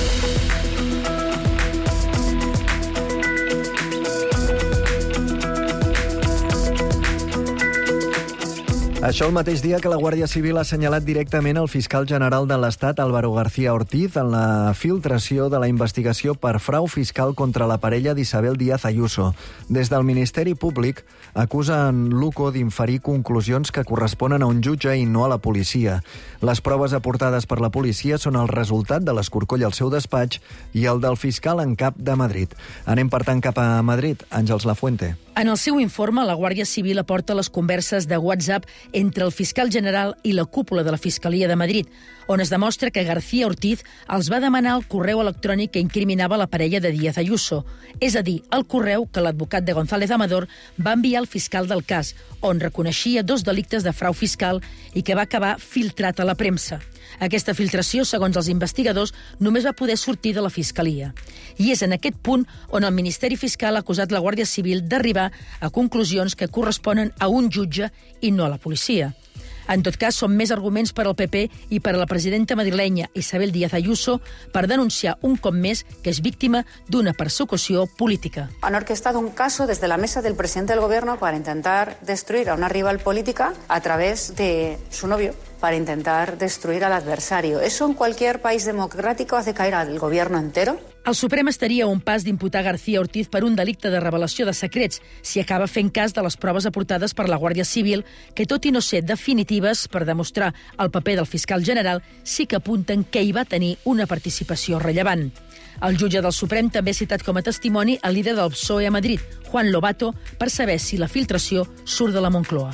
Això el mateix dia que la Guàrdia Civil ha assenyalat directament el fiscal general de l'Estat, Álvaro García Ortiz, en la filtració de la investigació per frau fiscal contra la parella d'Isabel Díaz Ayuso. Des del Ministeri Públic acusen Luco d'inferir conclusions que corresponen a un jutge i no a la policia. Les proves aportades per la policia són el resultat de l'escorcoll al seu despatx i el del fiscal en cap de Madrid. Anem, per tant, cap a Madrid. Àngels Lafuente.
En el seu informe, la Guàrdia Civil aporta les converses de WhatsApp entre el fiscal general i la cúpula de la Fiscalia de Madrid, on es demostra que García Ortiz els va demanar el correu electrònic que incriminava la parella de Díaz Ayuso, és a dir, el correu que l'advocat de González Amador va enviar al fiscal del cas, on reconeixia dos delictes de frau fiscal i que va acabar filtrat a la premsa. Aquesta filtració, segons els investigadors, només va poder sortir de la Fiscalia. I és en aquest punt on el Ministeri Fiscal ha acusat la Guàrdia Civil d'arribar a conclusions que corresponen a un jutge i no a la policia. En tot cas, són més arguments per al P P i per a la presidenta madrilenya Isabel Díaz Ayuso per denunciar un cop més que és víctima d'una persecució política.
Han orquestado un caso desde la mesa del presidente del gobierno para intentar destruir a una rival política a través de su novio, para intentar destruir al adversario. ¿Eso en cualquier país democrático hace caer al gobierno entero?
El Suprem estaria a un pas d'imputar García Ortiz per un delicte de revelació de secrets si acaba fent cas de les proves aportades per la Guàrdia Civil, que, tot i no ser definitives per demostrar el paper del fiscal general, sí que apunten que hi va tenir una participació rellevant. El jutge del Suprem també ha citat com a testimoni el líder del P S O E a Madrid, Juan Lobato, per saber si la filtració surt de la Moncloa.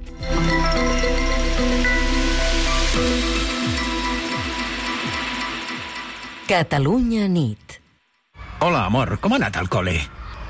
Catalunya Nit.
Hola, amor, com ha anat al col·le?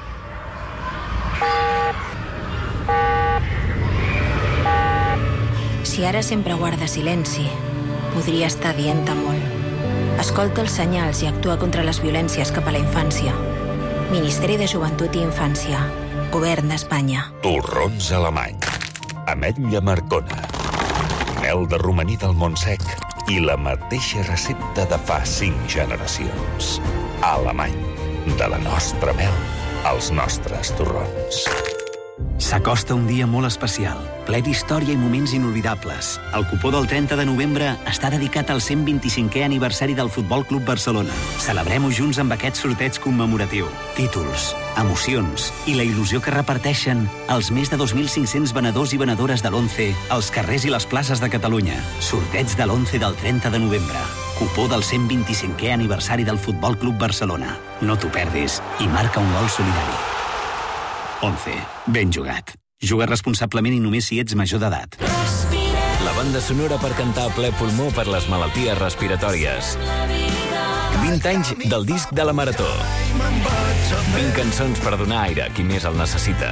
Si ara sempre guarda silenci, podria estar dient-te molt. Escolta els senyals i actua contra les violències cap a la infància. Ministeri de Joventut i Infància. Govern d'Espanya.
Torrons alemanys. Ametlla Marcona. Mel de romaní del Montsec. I la mateixa recepta de fa cinc generacions. Alemany. De la nostra mel als nostres torrons.
S'acosta un dia molt especial, ple d'història i moments inolvidables. El cupó del trenta de novembre està dedicat al cent vint-i-cinquè aniversari del Futbol Club Barcelona. Celebrem-ho junts amb aquest sorteig commemoratiu. Títols, emocions i la il·lusió que reparteixen els més de dos mil cinc-cents venedors i venedores de l'Once als carrers i les places de Catalunya. Sorteig de l'Once del trenta de novembre. Cupó del cent vint-i-cinquè aniversari del Futbol Club Barcelona. No t'ho perdis i marca un gol solidari. Once. Ben jugat. Juga responsablement i només si ets major d'edat.
La banda sonora per cantar a ple pulmó per les malalties respiratòries. vint anys del disc de la Marató. vint cançons per donar aire a qui més el necessita.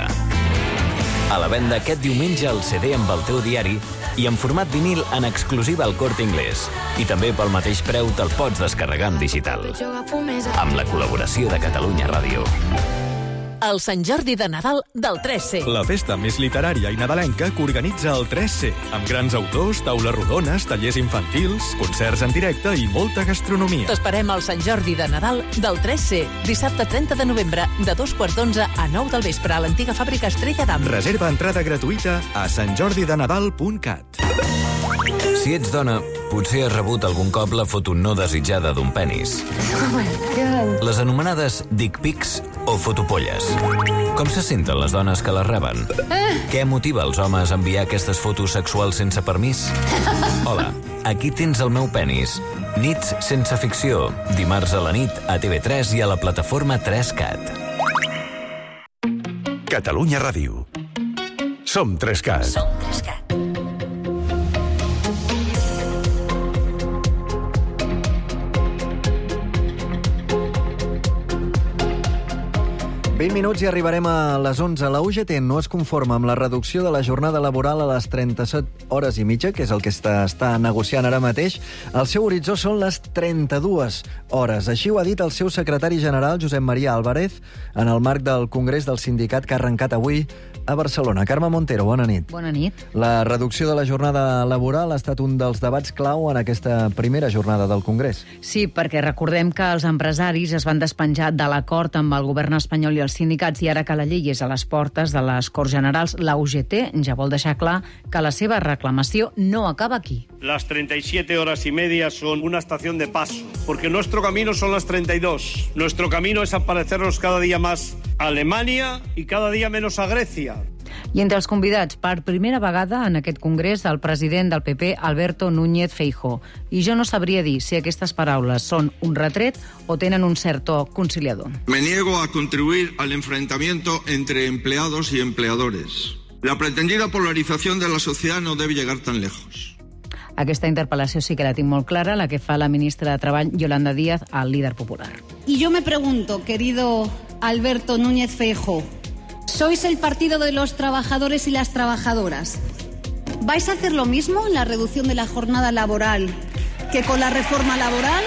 A la venda aquest diumenge el C D amb el teu diari i en format vinil en exclusiva al Corte Inglés. I també pel mateix preu te'l pots descarregar en digital. Amb la col·laboració de Catalunya Ràdio.
El Sant Jordi de Nadal del tres C.
La festa més literària i nadalenca que organitza el tres C, amb grans autors, taules rodones, tallers infantils, concerts en directe i molta gastronomia.
T'esperem al Sant Jordi de Nadal del tres C, dissabte trenta de novembre, de dos quarts d'onze a nou del vespre a l'antiga fàbrica Estrella d'Am.
Reserva entrada gratuïta a sant jordi de nadal punt cat.
Si ets dona, potser has rebut algun cop la foto no desitjada d'un penis.
Oh my God.
Les anomenades dick pics o fotopolles. Com se senten les dones que les reben?
Ah.
Què motiva els homes a enviar aquestes fotos sexuals sense permís? Hola, aquí tens el meu penis. Nits sense ficció, dimarts a la nit a T V tres i a la plataforma tres cat.
Catalunya Ràdio. Som Trescat.
Som Trescat.
vint minuts i arribarem a les onze. La U G T no es conforma amb la reducció de la jornada laboral a les trenta-set hores i mitja, que és el que està, està negociant ara mateix. El seu horitzó són les trenta-dues hores. Així ho ha dit el seu secretari general, Josep Maria Álvarez, en el marc del Congrés del Sindicat que ha arrencat avui a Barcelona. Carme Montero, bona nit.
Bona nit.
La reducció de la jornada laboral ha estat un dels debats clau en aquesta primera jornada del Congrés.
Sí, perquè recordem que els empresaris es van despenjar de l'acord amb el govern espanyol i els sindicats, i ara que la llei és a les portes de les Corts Generals, la U G T ja vol deixar clar que la seva reclamació no acaba aquí.
Las treinta y siete horas y media son una estación de paso, porque nuestro camino son las treinta y dos. Nuestro camino es parecernos cada día más a Alemania y cada día menos a Grecia.
I entre els convidats, per primera vegada en aquest congrés, el president del P P, Alberto Núñez Feijóo. I jo no sabria dir si aquestes paraules són un retret o tenen un cert to conciliador.
Me niego a contribuir al enfrentamiento entre empleados y empleadores. La pretendida polarización de la sociedad no debe llegar tan lejos.
Aquesta interpel·lació sí que la tinc molt clara, la que fa la ministra de Treball, Yolanda Díaz, al líder popular.
Y yo me pregunto, querido Alberto Núñez Feijóo, ¿sois el partido de los trabajadores y las trabajadoras? ¿Vais a hacer lo mismo en la reducción de la jornada laboral que con la reforma laboral?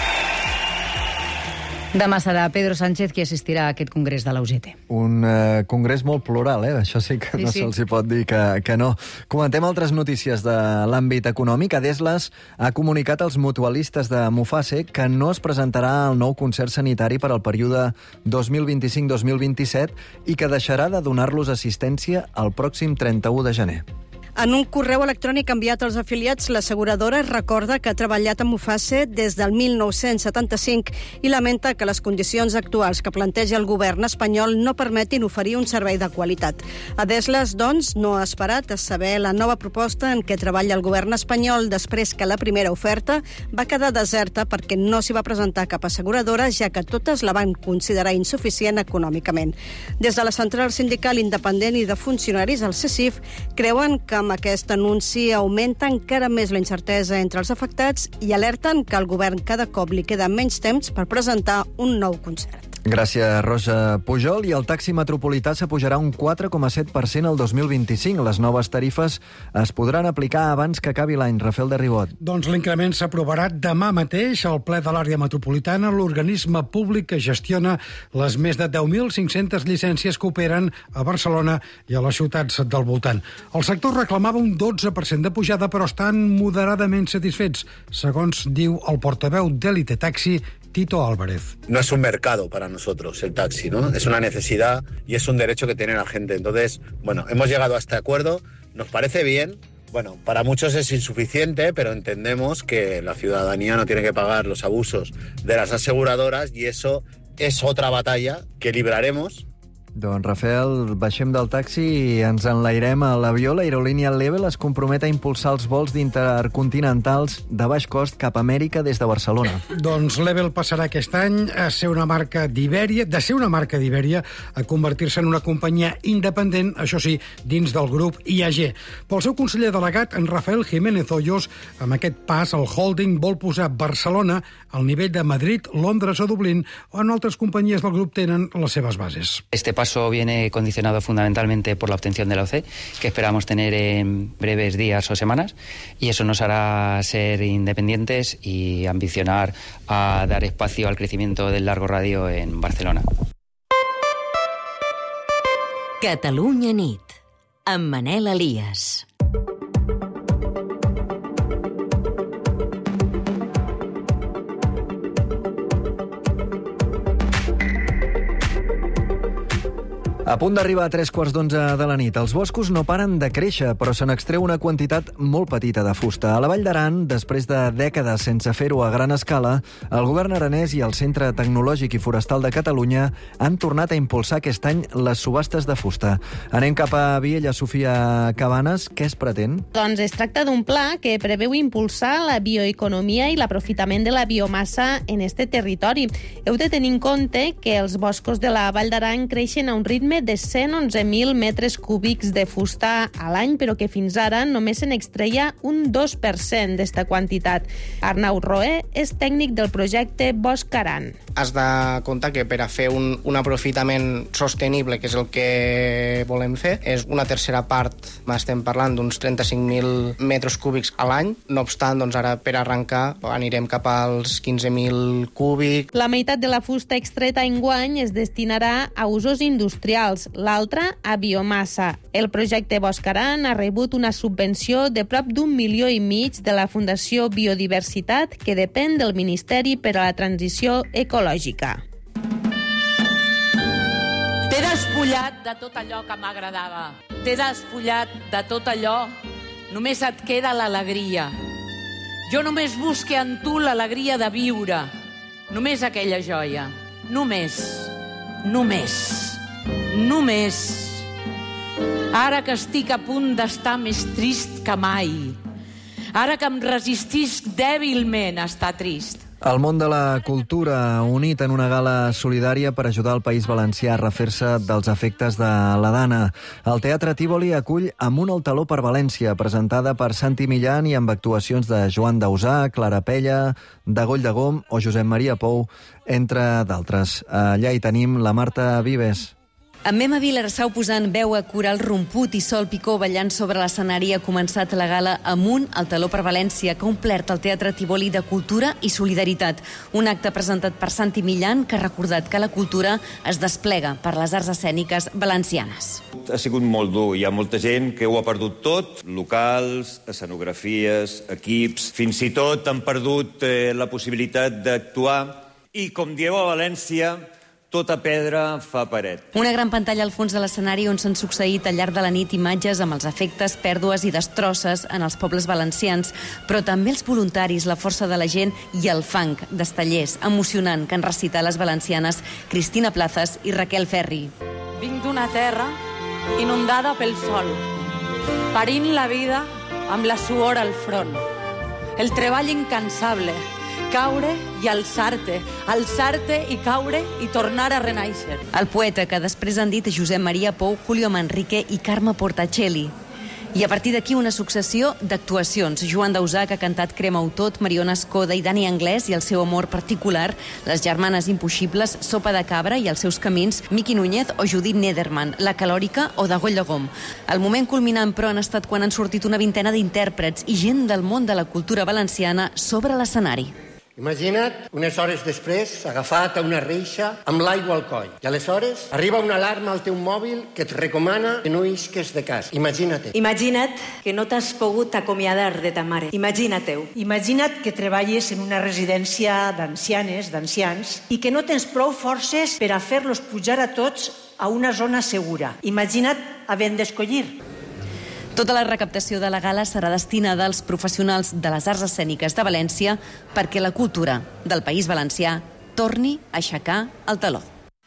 Demà serà Pedro Sánchez qui assistirà a aquest congrés de la U G T.
Un uh, congrés molt plural, eh? Això sí que
sí,
no
sí.
se'ls hi pot dir que, que no. Comentem altres notícies de l'àmbit econòmic. Adeslas ha comunicat als mutualistes de Mufase que no es presentarà el nou concert sanitari per al període dos mil vint-i-cinc dos mil vint-i-set i que deixarà de donar-los assistència el pròxim trenta-u de gener.
En un correu electrònic enviat als afiliats, l'asseguradora recorda que ha treballat amb Mufase des del mil nou-cents setanta-cinc i lamenta que les condicions actuals que planteja el govern espanyol no permetin oferir un servei de qualitat. Adeslas, doncs, no ha esperat a saber la nova proposta en què treballa el govern espanyol després que la primera oferta va quedar deserta perquè no s'hi va presentar cap asseguradora, ja que totes la van considerar insuficient econòmicament. Des de la Central Sindical Independent i de Funcionaris, el C S I F, creuen que amb aquest anunci augmenta encara més la incertesa entre els afectats i alerten que al govern cada cop li queda menys temps per presentar un nou concert.
Gràcies, Rosa Pujol. I el taxi metropolità s'apujarà un quatre coma set per cent el dos mil vint-i-cinc. Les noves tarifes es podran aplicar abans que acabi l'any. Rafael de Ribot.
Doncs l'increment s'aprovarà demà mateix al ple de l'àrea metropolitana, l'organisme públic que gestiona les més de deu mil cinc-centes llicències que operen a Barcelona i a les ciutats del voltant. El sector reclamava un dotze per cent de pujada, però estan moderadament satisfets, segons diu el portaveu d'Elite Taxi, Tito Álvarez.
No es un mercado para nosotros el taxi, ¿no? Es una necesidad y es un derecho que tiene la gente. Entonces, bueno, hemos llegado a este acuerdo, nos parece bien. Bueno, para muchos es insuficiente, pero entendemos que la ciudadanía no tiene que pagar los abusos de las aseguradoras y eso es otra batalla que libraremos.
Doncs, Rafael, baixem del taxi i ens enlairem a l'avió. L'aerolínia Level es compromet a impulsar els vols d'intercontinentals de baix cost cap a Amèrica des de Barcelona.
Doncs Level passarà aquest any a ser una marca d'Ibèria, de ser una marca d'Ibèria a convertir-se en una companyia independent, això sí, dins del grup I A G. Pel seu conseller delegat, en Rafael Jiménez Hoyos, amb aquest pas el holding vol posar Barcelona al nivell de Madrid, Londres o Dublín, on altres companyies del grup tenen les seves bases.
Este paso viene condicionado fundamentalmente por la obtención de la O C E, que esperamos tener en breves días o semanas, y eso nos hará ser independientes y ambicionar a dar espacio al crecimiento del largo radio en Barcelona.
Catalunya nit, amb Manel Elias.
A punt d'arribar a tres quarts d'onze de la nit. Els boscos no paren de créixer, però se n'extreu una quantitat molt petita de fusta. A la Vall d'Aran, després de dècades sense fer-ho a gran escala, el govern aranès i el Centre Tecnològic i Forestal de Catalunya han tornat a impulsar aquest any les subhastes de fusta. Anem cap a Viella, Sofia Cabanes. Què es pretén?
Doncs es tracta d'un pla que preveu impulsar la bioeconomia i l'aprofitament de la biomassa en este territori. Heu de tenir en compte que els boscos de la Vall d'Aran creixen a un ritme ritme de cent onze mil metres cúbics de fusta a l'any, però que fins ara només se n'extreia un dos per cent d'esta quantitat. Arnau Roé és tècnic del projecte Bosc Aran.
Has de comptar que per a fer un, un aprofitament sostenible, que és el que volem fer, és una tercera part, estem parlant d'uns trenta-cinc mil metres cúbics a l'any. No obstant, doncs ara per arrencar anirem cap als quinze mil cúbics.
La meitat de la fusta extreta enguany es destinarà a usos industrials, l'altra a biomassa. El projecte Bosc Aran ha rebut una subvenció de prop d'un milió i mig de la Fundació Biodiversitat, que depèn del Ministeri per a la Transició Ecològica.
T'he despullat de tot allò que m'agradava. T'he despullat de tot allò. Només et queda l'alegria. Jo només busque en tu l'alegria de viure. Només aquella joia. Només. Només. Només. Ara que estic a punt d'estar més trist que mai. Ara que em resistisc dèbilment a estar trist.
El món de la cultura unit en una gala solidària per ajudar el País Valencià a refer-se dels efectes de la Dana. El Teatre Tívoli acull Amunt el taló per València, presentada per Santi Millán i amb actuacions de Joan Dausà, Clara Pella, Dagoll de Gom o Josep Maria Pou, entre d'altres. Allà hi tenim la Marta Vives.
Amb Mema Vilarsau posant veu a Coral Romput i Sol Picó ballant sobre l'escenari ha començat la gala Amunt el taló per València, que ha omplert el Teatre Tívoli de cultura i solidaritat. Un acte presentat per Santi Millán que ha recordat que la cultura es desplega per les arts escèniques valencianes.
Ha sigut molt dur. Hi ha molta gent que ho ha perdut tot. Locals, escenografies, equips. Fins i tot han perdut eh, la possibilitat d'actuar. I, com dieu a València, tota pedra fa paret.
Una gran pantalla al fons de l'escenari on s'han succeït al llarg de la nit imatges amb els efectes, pèrdues i destrosses en els pobles valencians, però també els voluntaris, la força de la gent i el fang d'Estellers, emocionant, que han recitat les valencianes Cristina Plazas i Raquel Ferri.
Vinc d'una terra inundada pel sol, parint la vida amb la suor al front. El treball incansable, caure i alçar-te, alçar-te i caure i tornar a renaixer.
El poeta, que després han dit Josep Maria Pou, Julio Manrique i Carme Portacelli. I a partir d'aquí una successió d'actuacions. Joan Dausà, que ha cantat Crema-ho tot, Mariona Escoda i Dani Anglès i el seu amor particular, les germanes impossibles, Sopa de cabra i els seus camins, Miqui Núñez o Judit Nederman, La calòrica o Dagoll de Gom. El moment culminant, però, han estat quan han sortit una vintena d'intèrprets i gent del món de la cultura valenciana sobre l'escenari.
Imagina't, unes hores després, agafat a una reixa amb l'aigua al coll. I aleshores arriba una alarma al teu mòbil que et recomana que no isques de casa. Imagina't.
Imagina't que no t'has pogut acomiadar de ta mare. Imagina't-ho.
Imagina't que treballes en una residència d'ancianes, d'ancians, i que no tens prou forces per a fer-los pujar a tots a una zona segura. Imagina't havent d'escollir.
Tota la recaptació de la gala serà destinada als professionals de les arts escèniques de València perquè la cultura del País Valencià torni a aixecar el taló.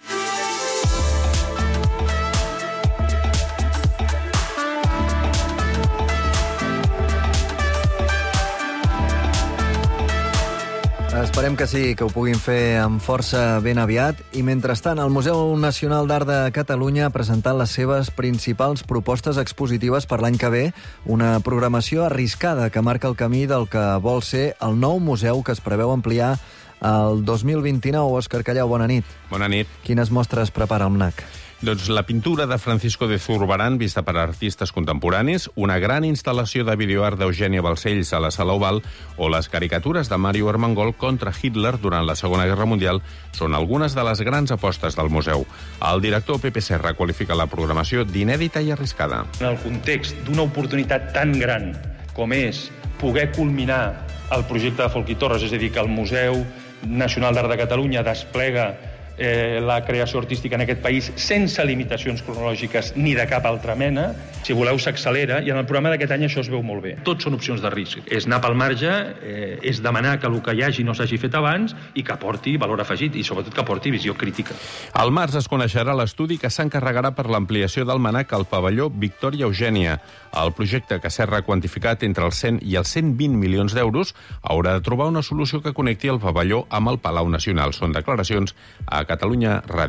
Esperem que sí, que ho puguin fer amb força ben aviat. I mentrestant, el Museu Nacional d'Art de Catalunya ha presentat les seves principals propostes expositives per l'any que ve, una programació arriscada que marca el camí del que vol ser el nou museu que es preveu ampliar el dos mil vint-i-nou. Òscar Callau, bona nit.
Bona nit.
Quines mostres prepara el M N A C?
Doncs la pintura de Francisco de Zurbarán, vista per artistes contemporanis, una gran instal·lació de videoart d'Eugènia Balcells a la Sala Oval o les caricatures de Mario Armengol contra Hitler durant la Segona Guerra Mundial són algunes de les grans apostes del museu. El director Pepe Serra qualifica la programació d'inèdita i arriscada.
En el context d'una oportunitat tan gran com és poder culminar el projecte de Folch i Torres, és a dir, que el Museu Nacional d'Art de Catalunya desplega Eh, la creació artística en aquest país sense limitacions cronològiques ni de cap altra mena. Si voleu, s'accelera, i en el programa d'aquest any això es veu molt bé. Tots són opcions de risc. És anar pel marge, eh, és demanar que el que hi hagi no s'hagi fet abans i que aporti valor afegit i sobretot que aporti visió crítica.
Al març es coneixerà l'estudi que s'encarregarà per l'ampliació del M N A C al pavelló Victòria Eugènia. El projecte, que s'ha quantificat entre els cent i els cent vint milions d'euros, haurà de trobar una solució que connecti el pavelló amb el Palau Nacional. Són declaracions a Catalunya Ràdio.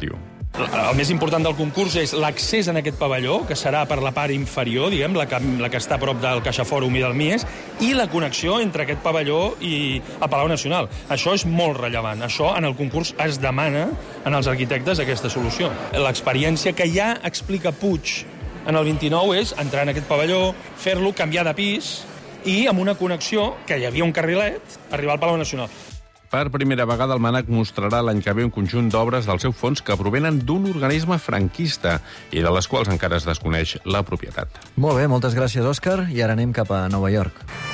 El més important del concurs és l'accés en aquest pavelló, que serà per la part inferior, diguem, la que, la que està a prop del CaixaFòrum i del Mies, i la connexió entre aquest pavelló i el Palau Nacional. Això és molt rellevant. Això en el concurs es demana en els arquitectes aquesta solució. L'experiència que ja explica Puig en el vint-i-nou és entrar en aquest pavelló, fer-lo, canviar de pis i amb una connexió, que hi havia un carrilet, arribar al Palau Nacional.
Per primera vegada, el MANAC mostrarà l'any que ve un conjunt d'obres del seu fons que provenen d'un organisme franquista i de les quals encara es desconeix la propietat.
Molt bé, moltes gràcies, Òscar. I ara anem cap a Nova York.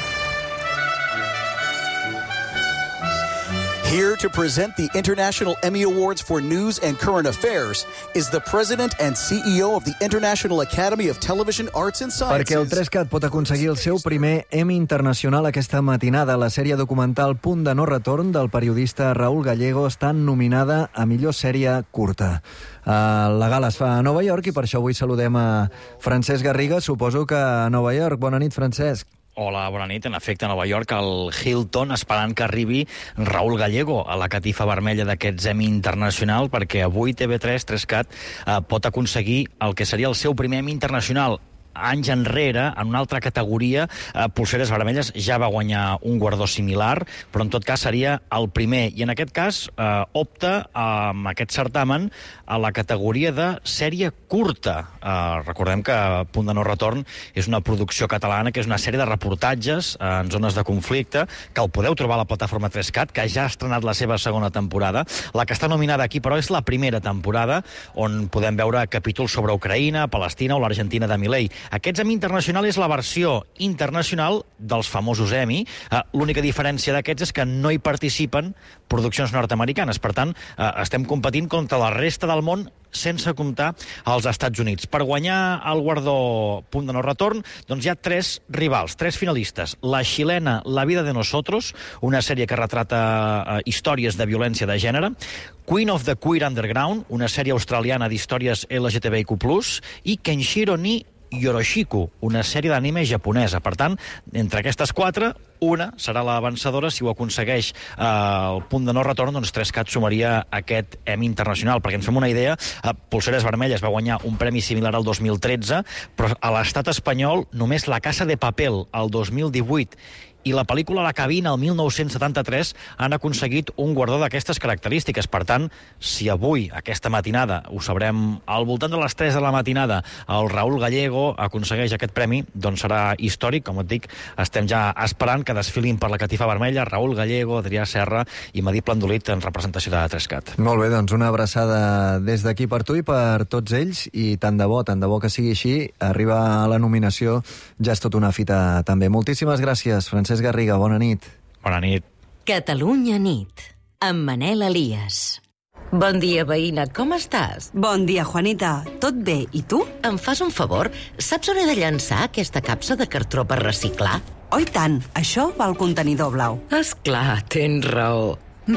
Here to present the International Emmy Awards for News and Current Affairs is the President and C E O of the International Academy of Television Arts and Sciences.
Perquè el tres cat pot aconseguir el seu primer Emmy internacional aquesta matinada. La sèrie documental Punt de no retorn del periodista Raúl Gallego està nominada a millor sèrie curta. Uh, la gala es fa a Nova York i per això avui saludem a Francesc Garriga, suposo que a Nova York. Bona nit, Francesc.
Hola, bona nit. En efecte, a Nova York, al Hilton, esperant que arribi Raúl Gallego a la catifa vermella d'aquests Emmy internacional, perquè avui T V tres, tres cat, eh, pot aconseguir el que seria el seu primer Emmy internacional. Anys enrere, en una altra categoria, eh, Polseres Vermelles ja va guanyar un guardó similar, però en tot cas seria el primer. I en aquest cas eh, opta amb aquest certamen a la categoria de sèrie curta. Eh, recordem que Punt de no retorn és una producció catalana, que és una sèrie de reportatges eh, en zones de conflicte, que el podeu trobar a la plataforma tres cat, que ja ha estrenat la seva segona temporada. La que està nominada aquí, però, és la primera temporada, on podem veure capítols sobre Ucraïna, Palestina o l'Argentina de Milei. Aquests Emmy Internacional és la versió internacional dels famosos Emmy. Eh, L'única diferència d'aquests és que no hi participen produccions nord-americanes. Per tant, eh, estem competint contra la resta del món sense comptar als Estats Units. Per guanyar el guardó Punt de no retorn, doncs hi ha tres rivals, tres finalistes. La xilena La vida de nosotros, una sèrie que retrata eh, històries de violència de gènere. Queen of the Queer Underground, una sèrie australiana d'històries L G T B I Q plus, i Kenshiro ni Yoroshiku, una sèrie d'anime japonesa. Per tant, entre aquestes quatre, una serà la vencedora. Si ho aconsegueix eh, el Punt de no retorn, doncs tres cat sumaria aquest Emmy internacional. Perquè ens fem una idea, eh, Polseres Vermelles va guanyar un premi similar al dos mil tretze, però a l'estat espanyol només La Casa de Papel el dos mil divuit i la pel·lícula La cabina, el mil nou-cents setanta-tres, han aconseguit un guardó d'aquestes característiques. Per tant, si avui, aquesta matinada, ho sabrem al voltant de les tres de la matinada, el Raúl Gallego aconsegueix aquest premi, doncs serà històric. Com et dic, estem ja esperant que desfilin per la catifa vermella Raúl Gallego, Adrià Serra i Madí Plandolit en representació de tres cat.
Molt bé, doncs una abraçada des d'aquí per tu i per tots ells, i tant de bo, tant de bo que sigui així. Arribar a la nominació ja és tot una fita també. Moltíssimes gràcies, Francesc Garriga, bona nit.
Bona nit.
Catalunya nit, amb Manel Elias.
Bon dia, veïna, com estàs?
Bon dia, Juanita. Tot bé, i tu?
Em fas un favor? Saps on he de llançar aquesta capsa de cartró per reciclar?
Oh, i tant, això va al contenidor blau.
Esclar, tens raó.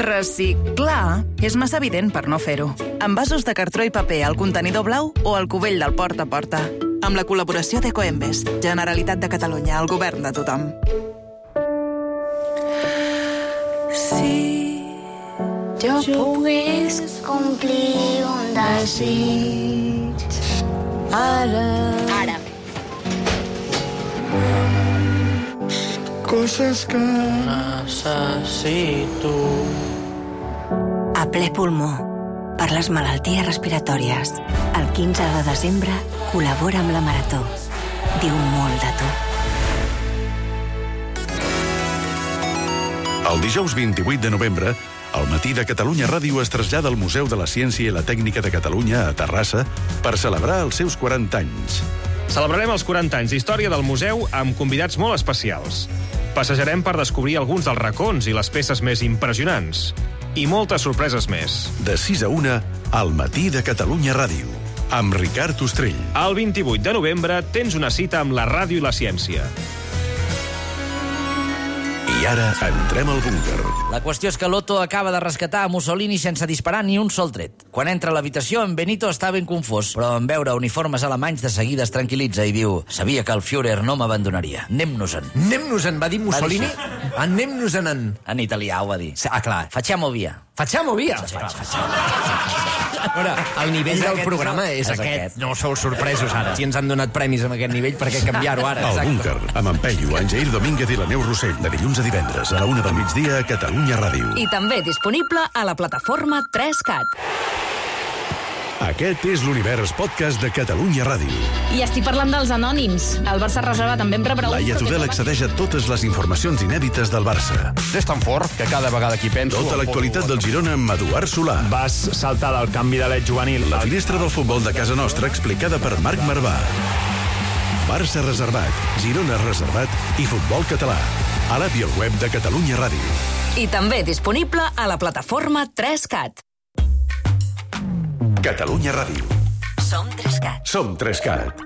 Reciclar és massa evident per no fer-ho. Envasos de cartró i paper al contenidor blau o al cubell del porta a porta. Amb la col·laboració d'Ecoembes, Generalitat de Catalunya, el govern de tothom.
Si jo pogués complir un desig ara... Ara.
Coses que necessito.
A ple pulmó, per les malalties respiratòries. El quinze de desembre col·labora amb la Marató. Diu molt de tu.
El dijous vint-i-vuit de novembre, al matí de Catalunya Ràdio es trasllada al Museu de la Ciència i la Tècnica de Catalunya a Terrassa per celebrar els seus quaranta anys.
Celebrarem els quaranta anys d'història del museu amb convidats molt especials. Passejarem per descobrir alguns dels racons i les peces més impressionants. I moltes sorpreses més.
De sis a una, al matí de Catalunya Ràdio, amb Ricard Ostrell.
El vint-i-vuit de novembre tens una cita amb la ràdio i la ciència.
I ara entrem al búnquer.
La qüestió és que l'Otto acaba de rescatar a Mussolini sense disparar ni un sol tret. Quan entra a l'habitació, en Benito està ben confós, però en veure uniformes alemanys de seguida es tranquil·litza i diu: sabia que el Führer no m'abandonaria. Anem-nos-en.
Anem-nos-en, va dir Mussolini? Anem-nos-en.
En italià ho va dir.
Ah, clar.
Facciamo via.
Facciamo via.
Facciamo via.
Veure, el nivell del programa és aquest. No sou sorpresos ara. Si ens han donat premis amb aquest nivell, per què canviar-ho ara?
El Búnquer, amb en Peyu, en Jair Domínguez i la Neus Rossell, de dilluns a divendres a la una del migdia a Catalunya Ràdio.
I també disponible a la plataforma tres cat.
Aquest és l'Univers Podcast de Catalunya Ràdio.
I estic parlant dels anònims. El Barça reservat també em prepara...
Laia Tudel accedeix a totes les informacions inèdites del Barça.
És tan fort que cada vegada que hi penso...
Tota l'actualitat del Girona amb Eduard Solà.
Vas saltar del canvi de l'Ed juvenil.
La finestra del futbol de casa nostra explicada per Marc Marvà. Barça reservat, Girona reservat i futbol català. A l'app i al web de Catalunya Ràdio.
I també disponible a la plataforma tres cat.
Catalunya Ràdio.
Som tres cat.
Som tres cat.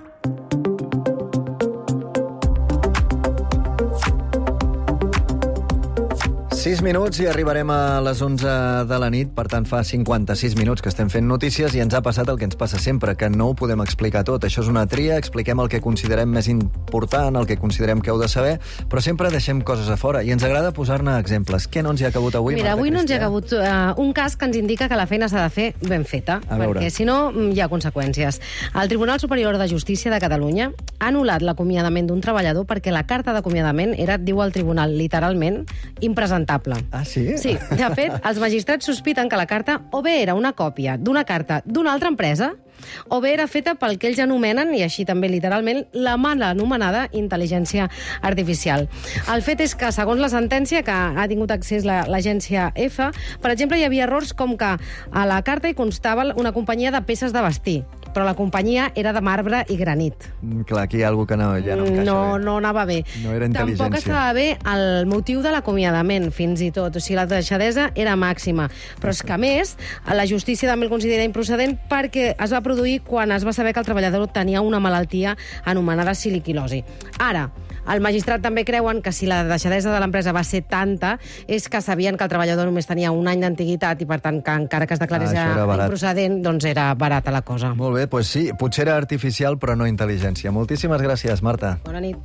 sis minuts i arribarem a les onze de la nit, per tant fa cinquanta-sis minuts que estem fent notícies i ens ha passat el que ens passa sempre, que no ho podem explicar tot. Això és una tria, expliquem el que considerem més important, el que considerem que heu de saber, però sempre deixem coses a fora i ens agrada posar-ne exemples. Què no ens hi ha cabut avui,
Mira,
Marta
avui no ens hi ha
Cristià?
cabut uh, un cas que ens indica que la feina s'ha de fer ben feta,
A veure.
perquè si no hi ha conseqüències. El Tribunal Superior de Justícia de Catalunya ha anul·lat l'acomiadament d'un treballador perquè la carta d'acomiadament era, diu el tribunal literalment, impresentable.
Ah, sí?
Sí, de fet, els magistrats sospiten que la carta o bé era una còpia d'una carta d'una altra empresa o bé era feta pel que ells anomenen, i així també literalment, la mal anomenada intel·ligència artificial. El fet és que, segons la sentència que ha tingut accés la- l'agència F, per exemple, hi havia errors com que a la carta hi constava una companyia de peces de vestir, però la companyia era de marbre i granit.
Mm, Clar, aquí hi ha alguna que no, ja no encaixa
No,
bé.
no anava bé.
No era
Tampoc
intel·ligència.
estava bé el motiu de l'acomiadament, fins i tot. O sigui, la deixadesa era màxima. Però és que, a més, la justícia també el considera improcedent perquè es va produir quan es va saber que el treballador tenia una malaltia anomenada siliquilosi. Ara, el magistrat també creuen que si la deixadesa de l'empresa va ser tanta és que sabien que el treballador només tenia un any d'antiguitat i, per tant, que encara que es declarés
Ah, això era barat.
improcedent, doncs era barata la cosa.
Molt bé, doncs sí, potser era artificial, però no intel·ligència. Moltíssimes gràcies, Marta.
Bona nit.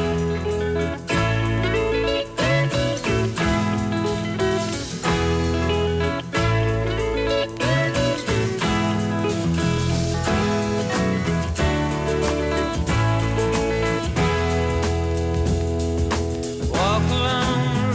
Walk along the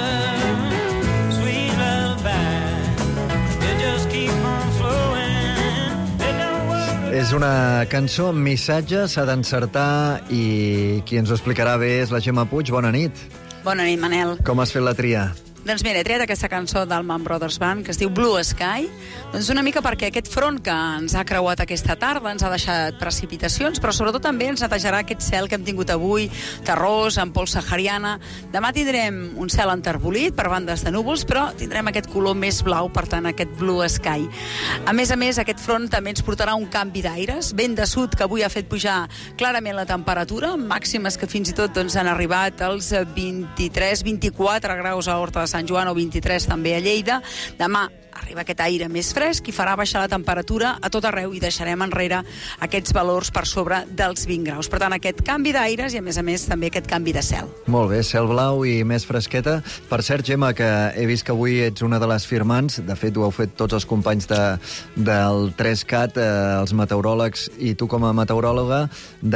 river, sweet lullaby. You just keep on flowing. It don't worry.
És una cançó amb missatge, s'ha d'encertar i qui ens ho explicarà bé és la Gemma Puig. Bona nit.
Bona nit, Manel.
Com has fet la tria?
Doncs mira, he triat aquesta cançó del Man Brothers Band, que es diu Blue Sky, doncs una mica perquè aquest front que ens ha creuat aquesta tarda ens ha deixat precipitacions, però sobretot també ens netejarà aquest cel que hem tingut avui, terrós, amb pols sahariana. Demà tindrem un cel enterbolit per bandes de núvols, però tindrem aquest color més blau, per tant, aquest Blue Sky. A més a més, aquest front també ens portarà un canvi d'aires, vent de sud que avui ha fet pujar clarament la temperatura, màximes que fins i tot doncs, han arribat als vint-i-tres vint-i-quatre graus a Horta de Sant Joan o vint-i-tres també a Lleida. Demà arriba aquest aire més fresc i farà baixar la temperatura a tot arreu i deixarem enrere aquests valors per sobre dels vint graus. Per tant, aquest canvi d'aires i, a més a més, també aquest canvi de cel.
Molt bé, cel blau i més fresqueta. Per cert, Gemma, que he vist que avui ets una de les firmants, de fet ho heu fet tots els companys de, del tres cat, eh, els meteoròlegs i tu com a meteoròloga,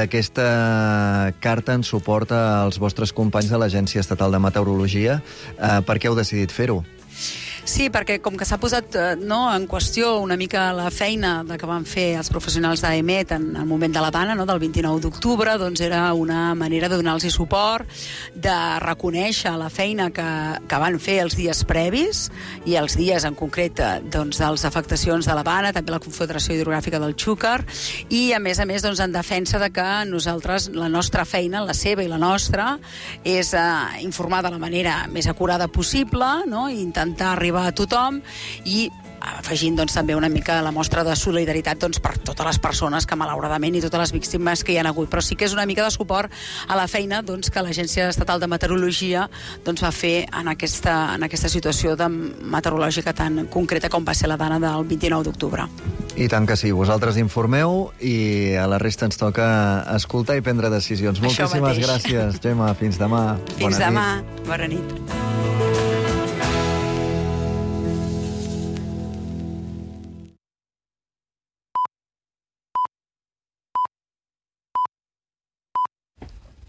d'aquesta carta en suport als vostres companys de l'Agència Estatal de Meteorologia. Eh, per què heu decidit fer-ho?
Sí, perquè com que s'ha posat eh, no, en qüestió una mica la feina de que van fer els professionals d'AEMET en el moment de la vaga, no, del vint-i-nou d'octubre, doncs era una manera de donar-los suport, de reconèixer la feina que, que van fer els dies previs i els dies en concret eh, doncs, de les afectacions de la vaga, també la Confederació Hidrogràfica del Xúquer, i a més a més doncs, en defensa de que nosaltres, la nostra feina, la seva i la nostra, és eh, informar de la manera més acurada possible, no, i intentar arribar a tothom i afegint doncs, també una mica la mostra de solidaritat doncs, per totes les persones que malauradament i totes les víctimes que hi ha hagut, però sí que és una mica de suport a la feina doncs, que l'Agència Estatal de Meteorologia doncs, va fer en aquesta, en aquesta situació de meteorològica tan concreta com va ser la dana del vint-i-nou d'octubre.
I tant que sí, vosaltres informeu i a la resta ens toca escoltar i prendre decisions.
Això
Moltíssimes
mateix.
gràcies, Gemma. Fins demà.
Fins
Bona
demà.
nit.
Bona nit.